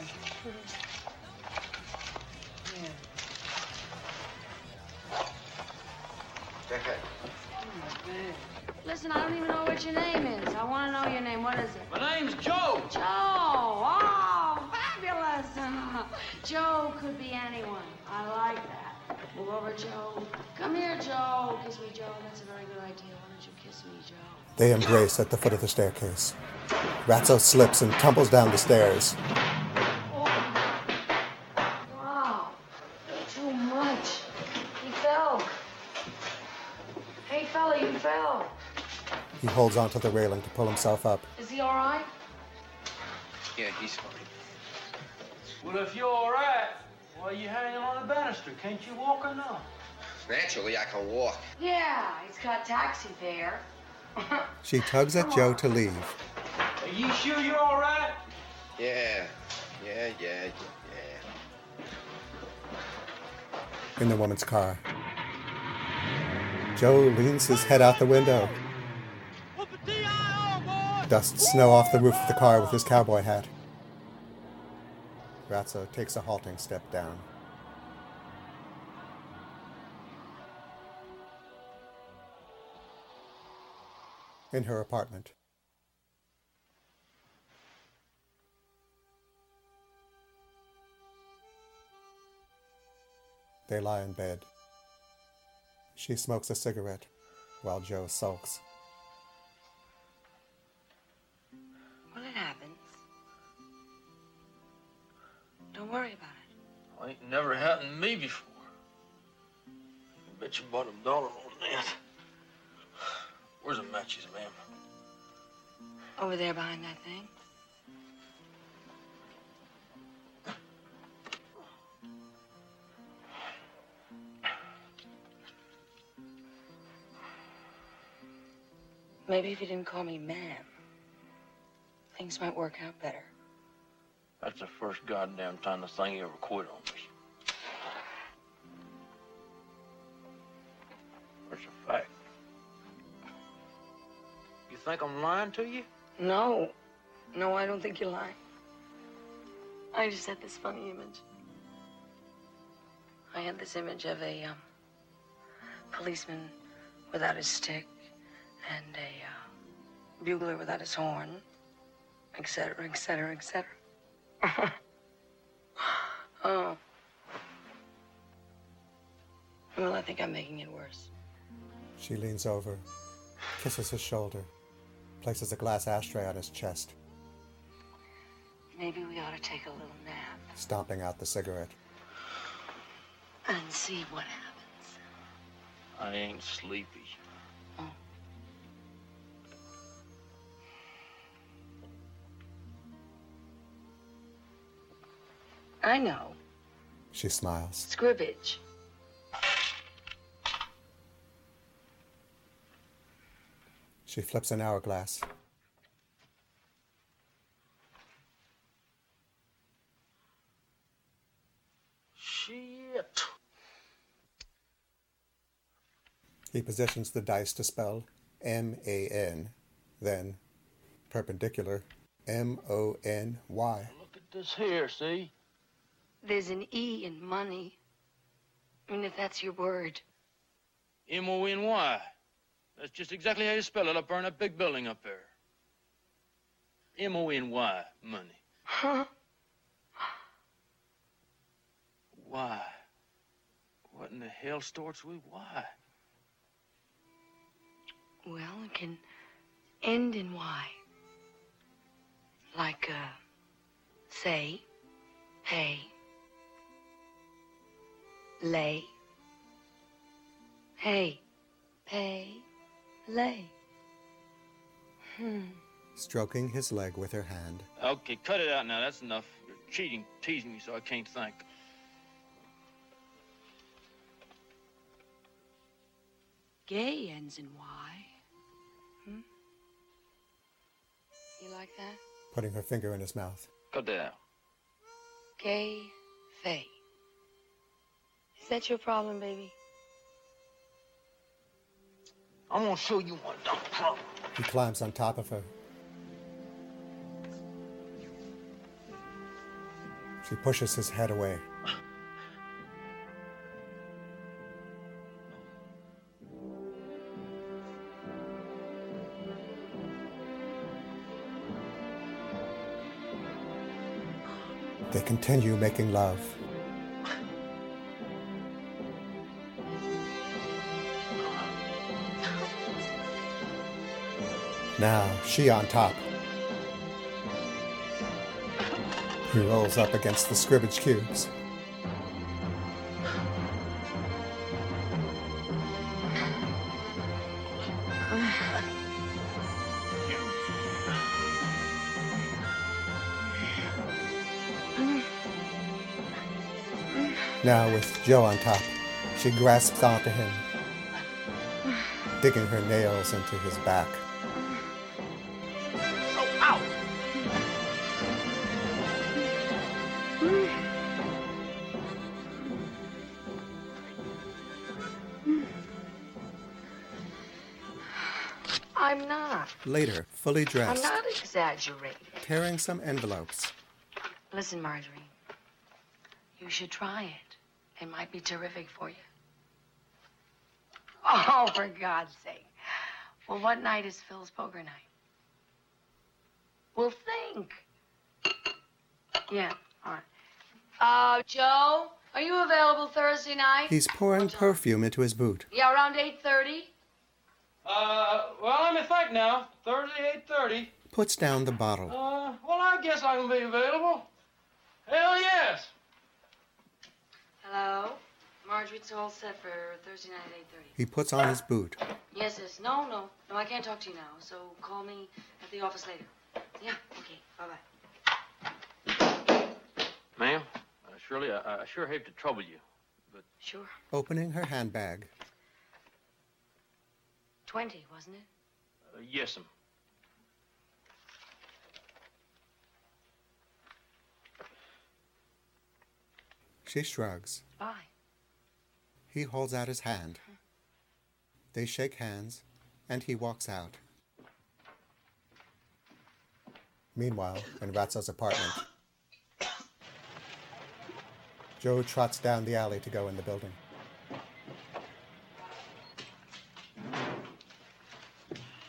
Go ahead. Listen, I don't even know what your name is. I want to know your name. What is it? My name's Joe. Joe. Oh, fabulous. Joe could be anyone. I like that. Move over, Joe. Come here, Joe. Kiss me, Joe. That's a very good idea. Why don't you kiss me, Joe? They embrace at the foot of the staircase. Ratso slips and tumbles down the stairs. Wow. Too much. He fell. Hey, fella, you fell. He holds onto the railing to pull himself up. Is he all right? Yeah, he's fine. Well, if you're all right, why are you hanging on the banister? Can't you walk or not? Naturally, I can walk. Yeah, he's got taxi fare. She tugs at Joe to leave. Are you sure you're all right? Yeah. In the woman's car, Joe leans his head out the window, dusts snow off the roof of the car with his cowboy hat. Ratso takes a halting step down. In her apartment. They lie in bed. She smokes a cigarette while Joe sulks. Well, it happens. Don't worry about it. Well, ain't never happened to me before. I bet you bought $1 on that. Where's the matches, ma'am? Over there behind that thing. Maybe if you didn't call me ma'am, things might work out better. That's the first goddamn time the thing ever quit on me. That's a fact. You think I'm lying to you? No. No, I don't think you're lying. I just had this funny image. I had this image of a policeman without his stick and a bugler without his horn, etc., etc., etc. Oh. Well, I think I'm making it worse. She leans over, kisses his shoulder, places a glass ashtray on his chest, Maybe we ought to take a little nap stomping out the cigarette. and see what happens. I ain't sleepy. I know. She smiles. Scribbage. She flips an hourglass. Shit. He positions the dice to spell M-A-N, then perpendicular M-O-N-Y. Look at this here, see? There's an E in money. I mean, if that's your word. M-O-N-Y. That's just exactly how you spell it up there in that big building up there. M-O-N-Y, money. Huh? Why? What in the hell starts with why? Well, it can end in Y. Like, say, pay, lay, hey, pay, lay. Stroking his leg with her hand. Okay, cut it out now. That's enough. You're cheating, teasing me so I can't think. Gay ends in Y. You like that? Putting her finger in his mouth. Cut that out. Gay, fay. Is that your problem, baby? I'm gonna show you one dumb problem. He climbs on top of her. She pushes his head away. They continue making love. Now, she on top. He rolls up against the scribbage cubes. Now, with Joe on top, she grasps onto him, digging her nails into his back. I'm not. Later, fully I'm dressed, not exaggerating. carrying some envelopes. Listen, Marjorie. You should try it. It might be terrific for you. Oh, for God's sake. Well, what night is Phil's poker night? Well, think. Yeah, all right. Joe, are you available Thursday night? He's pouring perfume into his boot. Yeah, around 8:30. Well, let me think now. Thursday, 8:30. Puts down the bottle. Well, I guess I can be available. Hell yes. Hello? Marjorie, it's all set for Thursday night at 8:30. He puts on his boot. Yes, yes. No, I can't talk to you now, so call me at the office later. Yeah, okay, bye-bye. Ma'am, Shirley, I sure hate to trouble you, but... Sure. Opening her handbag. 20, wasn't it? Yes'm. She shrugs. Bye. He holds out his hand. They shake hands, and he walks out. Meanwhile, in Ratzo's apartment, Joe trots down the alley to go in the building.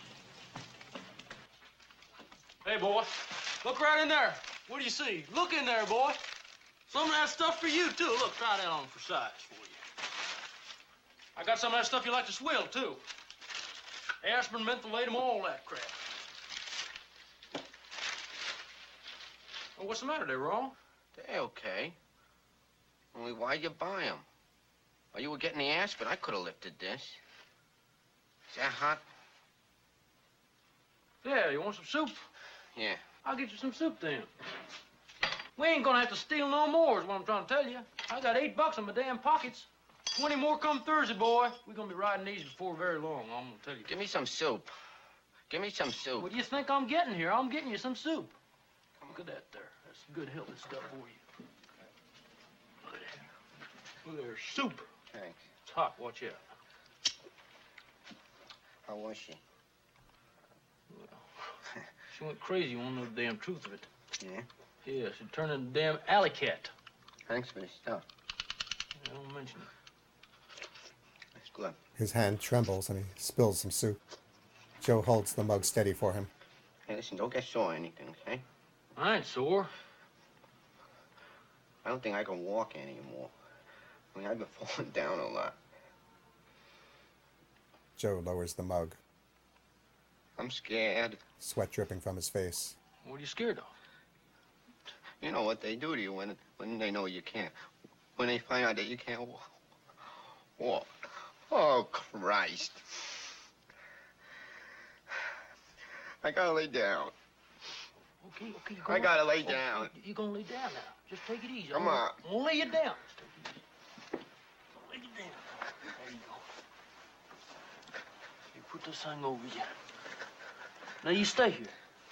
Hey, boy, look right in there. What do you see? Look in there, boy. Some of that stuff for you, too. Look, try that on for size for you. I got some of that stuff you like to swill, too. Aspirin, mentholatum, all that crap. Well, what's the matter? They wrong? They're okay. Only why'd you buy them? While you were getting the aspirin, I could have lifted this. Is that hot? Yeah, you want some soup? Yeah. I'll get you some soup then. We ain't gonna have to steal no more, is what I'm trying to tell you. I got $8 in my damn pockets. 20 more come Thursday, boy. We're gonna be riding these before very long, I'm gonna tell you. Give me some soup. Give me some soup. What do you think I'm getting here? I'm getting you some soup. Look at that there. That's good healthy stuff for you. Look at that. Look at there, soup. Thanks. It's hot, watch out. How was she? Well, she went crazy, you wanna know the damn truth of it. Yeah? Yeah, she turned into a damn alley cat. Thanks for the stuff. I don't mention it. That's good. His hand trembles and he spills some soup. Joe holds the mug steady for him. Hey, listen, don't get sore or anything, okay? I ain't sore. I don't think I can walk anymore. I mean, I've been falling down a lot. Joe lowers the mug. I'm scared. Sweat dripping from his face. What are you scared of? You know what they do to you when they know you can't. When they find out that you can't walk. Oh, Christ. I gotta lay down. Okay. I gotta lay down. You're gonna lay down now. Just take it easy. Come on. I'm gonna lay you down. Just take it easy. Lay you down. There you go. You put this thing over you. Now you stay here.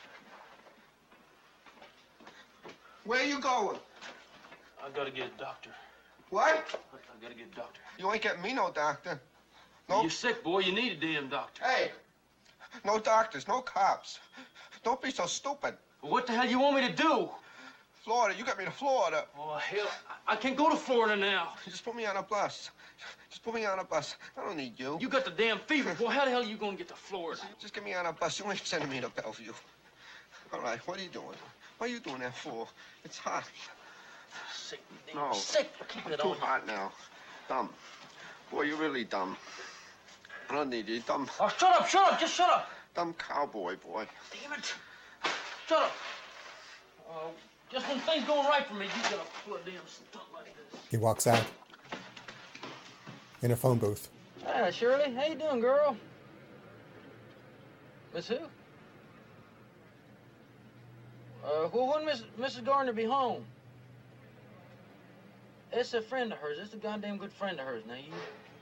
Where you going? I gotta get a doctor. What? I gotta get a doctor. You ain't getting me no doctor. No. You're sick, boy. You need a damn doctor. Hey, no doctors, no cops. Don't be so stupid. Well, what the hell you want me to do? Florida, you got me to Florida. Oh, hell, I can't go to Florida now. Just put me on a bus. Just put me on a bus. I don't need you. You got the damn fever, boy. How the hell are you gonna get to Florida? Just get me on a bus. You ain't sending me to Bellevue. All right, what are you doing? What are you doing that for? It's hot. Sick, no. Sick. Keep it Too on. hot now. Dumb. Boy, you're really dumb. I don't need you. Dumb. Oh, shut up. Just shut up. Dumb cowboy, boy. Damn it. Shut up. Just when things going right for me, you gotta pull a damn stunt like this. He walks out. In a phone booth. Hi, Shirley. How you doing, girl? Miss who? When Mrs. Gardner be home? It's a friend of hers. It's a goddamn good friend of hers. Now, you...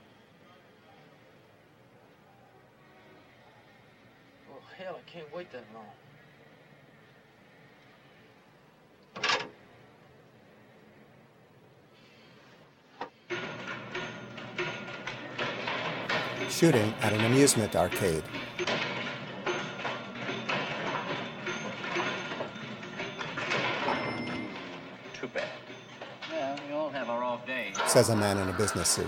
Oh, hell, I can't wait that long. Shooting at an amusement arcade. Too bad. Well, we all have our off days. Says a man in a business suit.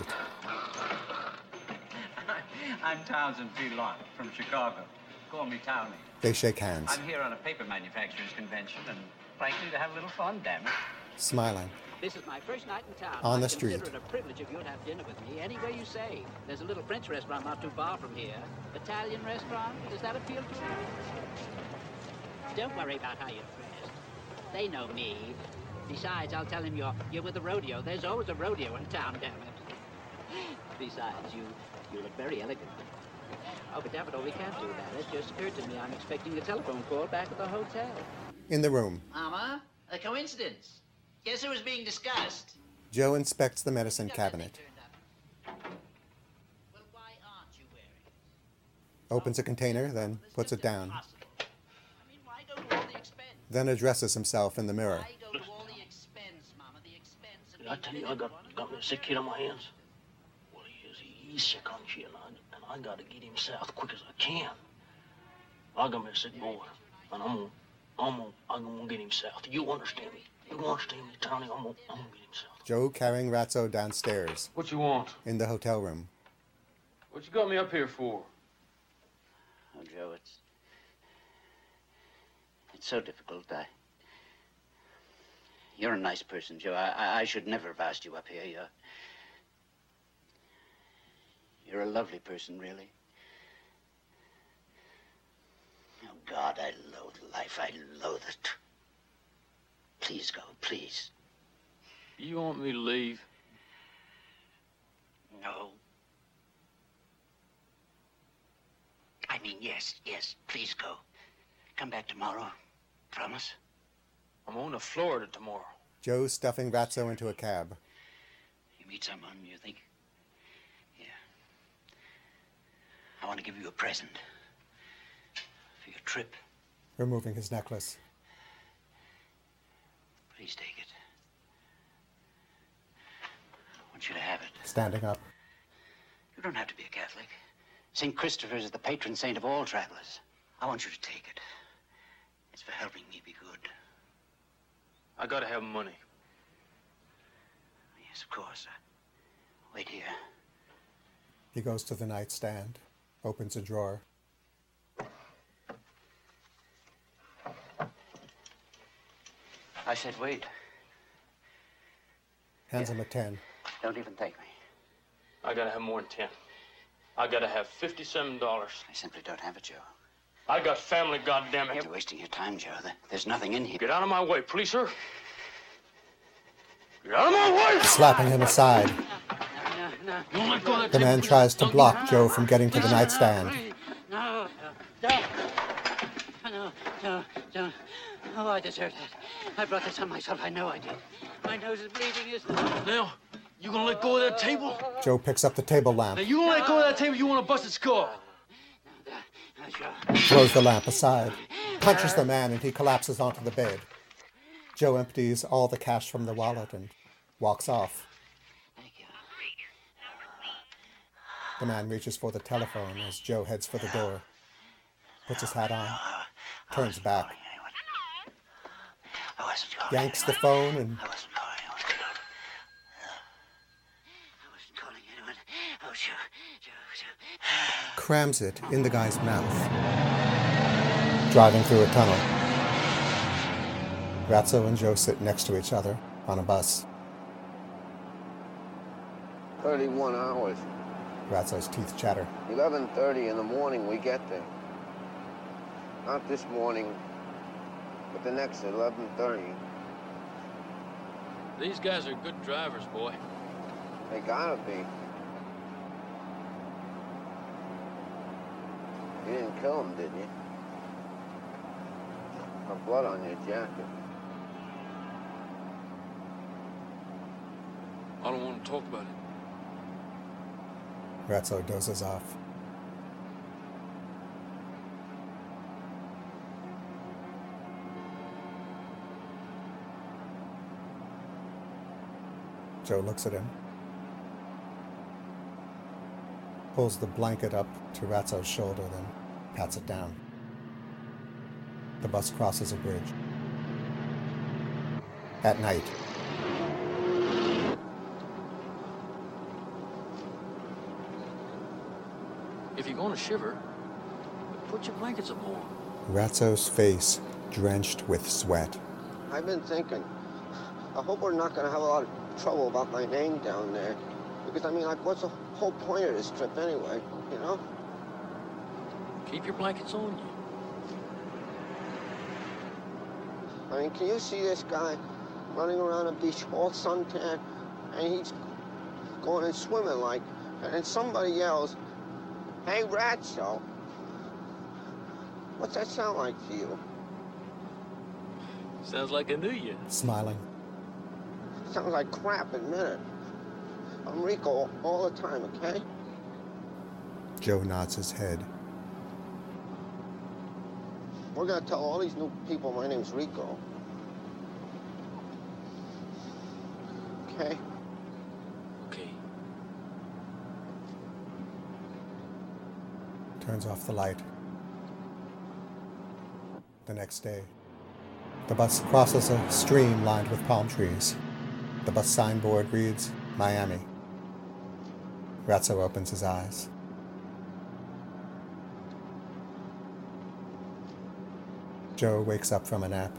I'm Townsend P. Lott from Chicago. Call me Townie. They shake hands. I'm here on a paper manufacturers convention and frankly to have a little fun, damn it. Smiling. This is my first night in town. On the I street. consider it a privilege if you'll have dinner with me anywhere you say. There's a little French restaurant not too far from here. Italian restaurant? Does that appeal to you? Don't worry about how you're dressed. They know me. Besides, I'll tell him you're with the rodeo. There's always a rodeo in town, damn it. Besides, you look very elegant. Oh, but Davido, we can't do that. It just occurred to me I'm expecting a telephone call back at the hotel. In the room, Mama, a coincidence. Guess who was being discussed? Joe inspects the medicine cabinet. Well, why aren't you wearing it? Opens a container, then puts it down. I mean, why go to all the expense? Then addresses himself in the mirror. Why go to all the expense, Mama? The expense. Did I tell you I got me a sick kid on my hands? Well, he's sick on you, and I gotta get him south quick as I can. I got me a sick boy, and I'm gonna get him south. You understand me? You understand me, Tony? I'm gonna get him south. Joe carrying Ratso downstairs. What you want? In the hotel room. What you got me up here for? Oh, Joe, it's It's so difficult. You're a nice person, Joe. I should never have asked you up here. You're a lovely person, really. Oh, God, I loathe life. I loathe it. Please go, please. You want me to leave? No. I mean, yes, please go. Come back tomorrow. Promise? I'm on to Florida tomorrow. Joe's stuffing Ratso into a cab. You meet someone you think, yeah, I want to give you a present for your trip. Removing his necklace. Please take it. I want you to have it. Standing up. You don't have to be a Catholic. St. Christopher is the patron saint of all travelers. I want you to take it. It's for helping me be good. I gotta have money. Yes, of course. Wait here. He goes to the nightstand, opens a drawer. I said wait. Hands him a 10. Don't even thank me. I gotta have more than 10. I gotta have $57. I simply don't have it, Joe. I got family, goddammit. You're wasting your time, Joe. There's nothing in here. Get out of my way, please, sir. Get out of my way! Slapping him aside. No. The man tries to block Joe from getting to the nightstand. No. Oh, I deserve that. I brought this on myself. I know I did. My nose is bleeding, isn't it? Now, you gonna let go of that table? Joe picks up the table lamp. Now, you gonna let go of that table, you wanna bust its skull. Throws the lamp aside. Punches the man and he collapses onto the bed. Joe empties all the cash from the wallet and walks off. The man reaches for the telephone as Joe heads for the door. Puts his hat on. Turns back. Yanks the phone and crams it in the guy's mouth. Driving through a tunnel. Ratso and Joe sit next to each other on a bus. 31 hours. Ratso's teeth chatter. 11:30 in the morning we get there. Not this morning, but the next at 11:30. These guys are good drivers, boy. They gotta be. You didn't kill him, did you? Got blood on your jacket. I don't want to talk about it. Ratso dozes off. Joe looks at him. Pulls the blanket up to Ratso's shoulder, then pats it down. The bus crosses a bridge. At night. If you're going to shiver, put your blankets up more. Ratso's face drenched with sweat. I've been thinking, I hope we're not going to have a lot of trouble about my name down there. Because, I mean, like, what's the whole point of this trip anyway, you know? Keep your blankets on you. I mean, can you see this guy running around the beach all suntan, and he's going and swimming like, and then somebody yells, "Hey, Ratso." What's that sound like to you? Sounds like I knew you. Smiling. Sounds like crap, admit it. I'm Rico all the time, okay? Joe nods his head. We're gonna tell all these new people my name's Rico. Okay? Okay. Turns off the light. The next day. The bus crosses a stream lined with palm trees. The bus signboard reads, Miami. Ratso opens his eyes. Joe wakes up from a nap.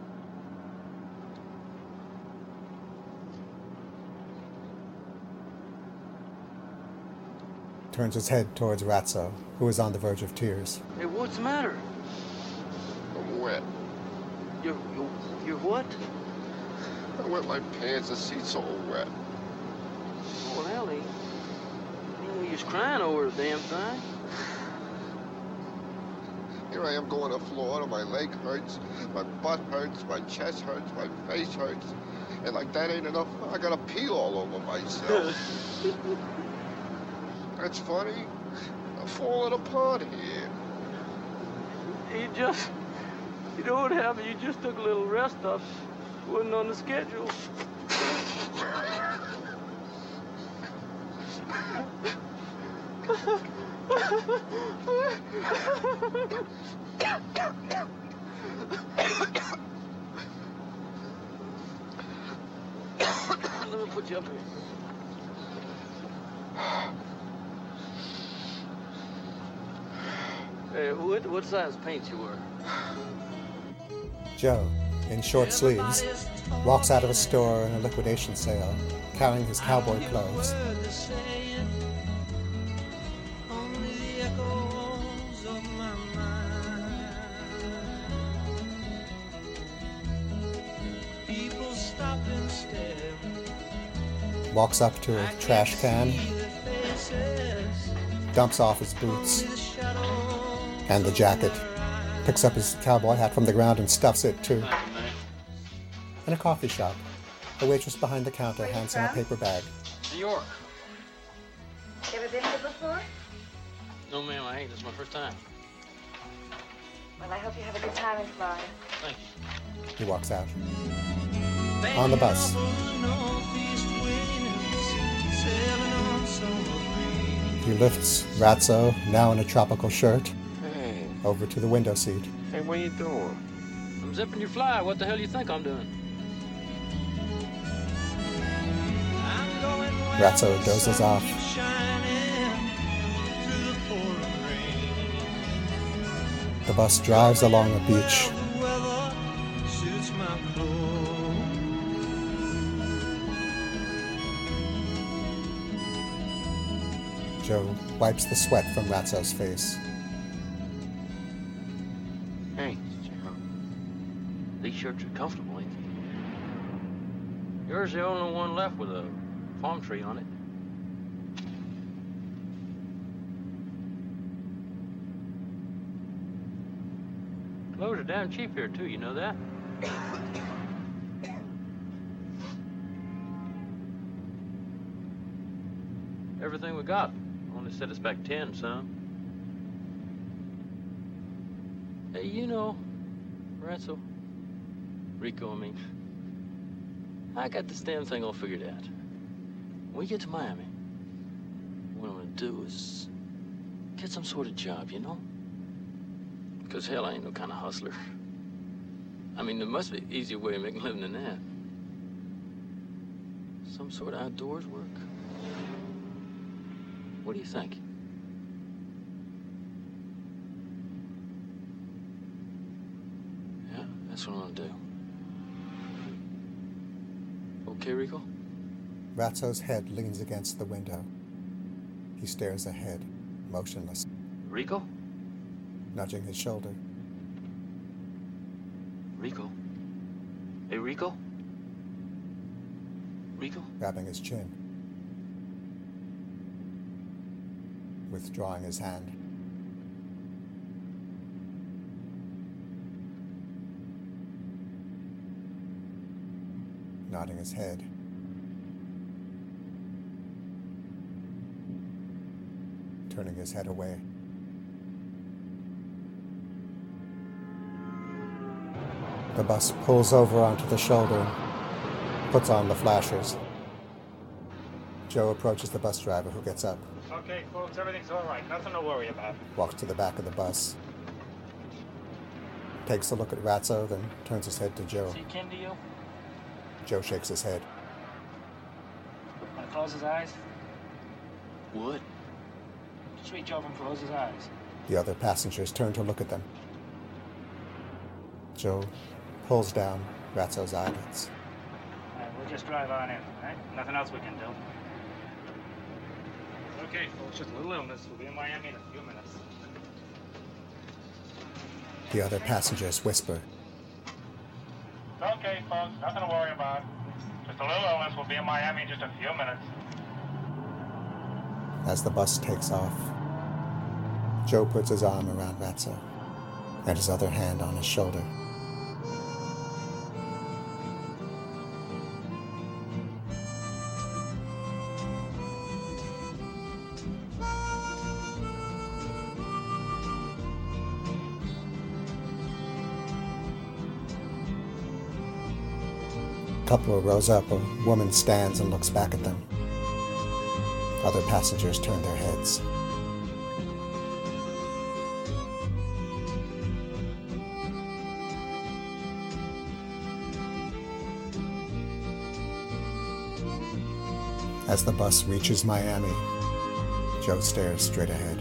Turns his head towards Ratso, who is on the verge of tears. Hey, what's the matter? I'm wet. You're what? I wet my pants. The seat's all wet. Well, Ellie, you was crying over the damn thing. Here I am going to Florida. My leg hurts, my butt hurts, my chest hurts, my face hurts. And like that ain't enough, I gotta pee all over myself. That's funny. I'm falling apart here. You know what happened? You just took a little rest up. Wasn't on the schedule. Let me put you up here. Hey, what size paint you wear? Joe, in short sleeves, walks out of a store in a liquidation sale, carrying his cowboy clothes. Walks up to a trash can, dumps off his boots and the jacket, picks up his cowboy hat from the ground and stuffs it too. In a coffee shop, a waitress behind the counter hands him a paper bag. New York. You ever been here before? No, ma'am, I ain't. This is my first time. Well, I hope you have a good time in Florida. Thank you. He walks out. On the bus, he lifts Ratso, now in a tropical shirt, over to the window seat. Hey, what you doing? I'm zipping your fly. What the hell do you think I'm doing? Ratso dozes off. The bus drives along a beach. Joe wipes the sweat from Ratso's face. Hey, Joe. These shirts are comfortable, ain't they? Yours the only one left with a palm tree on it. Clothes are damn cheap here, too. You know that? Everything we got only set us back 10, son. Hey, you know, Ratso, Rico, I mean, I got this damn thing all figured out. When we get to Miami, what I'm gonna do is get some sort of job, you know? Because hell, I ain't no kind of hustler. I mean, there must be an easier way of making a living than that. Some sort of outdoors work. What do you think? Yeah, that's what I'm gonna do. Okay, Rico? Ratso's head leans against the window. He stares ahead, motionless. Rico? Nudging his shoulder. Rico? Hey, Rico? Rico? Grabbing his chin. Withdrawing his hand. Nodding his head. Turning his head away. The bus pulls over onto the shoulder and puts on the flashers. Joe approaches the bus driver, who gets up. Okay, folks, everything's all right. Nothing to worry about. Walks to the back of the bus. Takes a look at Ratso, then turns his head to Joe. Is he kin to you? Joe shakes his head. Want to close his eyes? What? Just reach over and close his eyes. The other passengers turn to look at them. Joe pulls down Ratso's eyelids. All right, we'll just drive on in, all right? Nothing else we can do. Okay, folks, just a little illness. We'll be in Miami in a few minutes. The other passengers whisper. It's okay, folks. Nothing to worry about. Just a little illness. We'll be in Miami in just a few minutes. As the bus takes off, Joe puts his arm around Ratso and his other hand on his shoulder. A couple rows up, a woman stands and looks back at them. Other passengers turn their heads. As the bus reaches Miami, Joe stares straight ahead.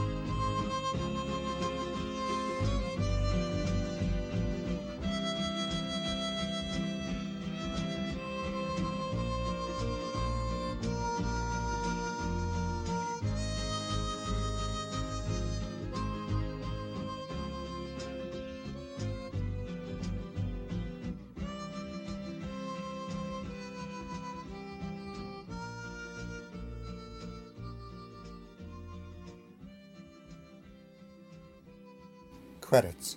Credits: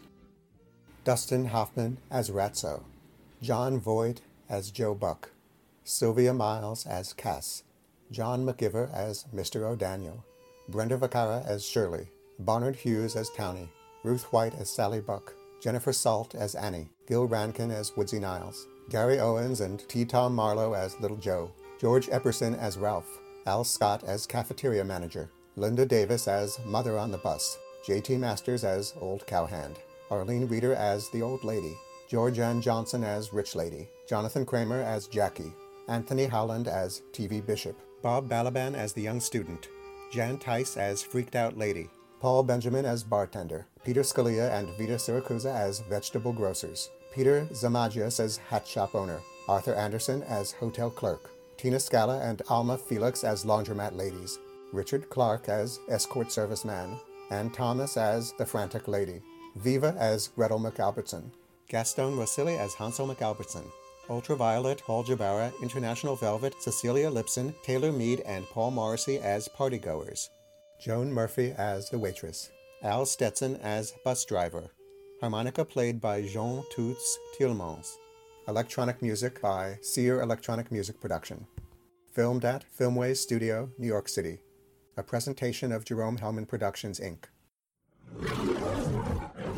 Dustin Hoffman as Ratso, John Voight as Joe Buck, Sylvia Miles as Cass, John McGiver as Mr. O'Daniel, Brenda Vacara as Shirley, Barnard Hughes as Townie, Ruth White as Sally Buck, Jennifer Salt as Annie, Gil Rankin as Woodsy Niles, Gary Owens and T. Tom Marlowe as Little Joe, George Epperson as Ralph, Al Scott as Cafeteria Manager, Linda Davis as Mother on the Bus, J.T. Masters as Old Cowhand, Arlene Reeder as the Old Lady, George Ann Johnson as Rich Lady, Jonathan Kramer as Jackie, Anthony Howland as TV Bishop, Bob Balaban as the Young Student, Jan Tice as Freaked Out Lady, Paul Benjamin as Bartender, Peter Scalia and Vita Siracusa as Vegetable Grocers, Peter Zamagias as Hat Shop Owner, Arthur Anderson as Hotel Clerk, Tina Scala and Alma Felix as Laundromat Ladies, Richard Clark as Escort Serviceman, Ann Thomas as The Frantic Lady, Viva as Gretel McAlbertson, Gaston Rosilli as Hansel McAlbertson, Ultraviolet, Paul Jabara, International Velvet, Cecilia Lipson, Taylor Mead, and Paul Morrissey as Partygoers, Joan Murphy as the Waitress, Al Stetson as Bus Driver, harmonica played by Jean Toots Tielemans, electronic music by Sear Electronic Music Production, filmed at Filmways Studio, New York City. A presentation of Jerome Hellman Productions, Inc.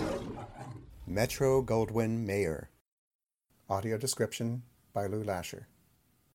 Metro-Goldwyn-Mayer. Audio description by Lou Lasher.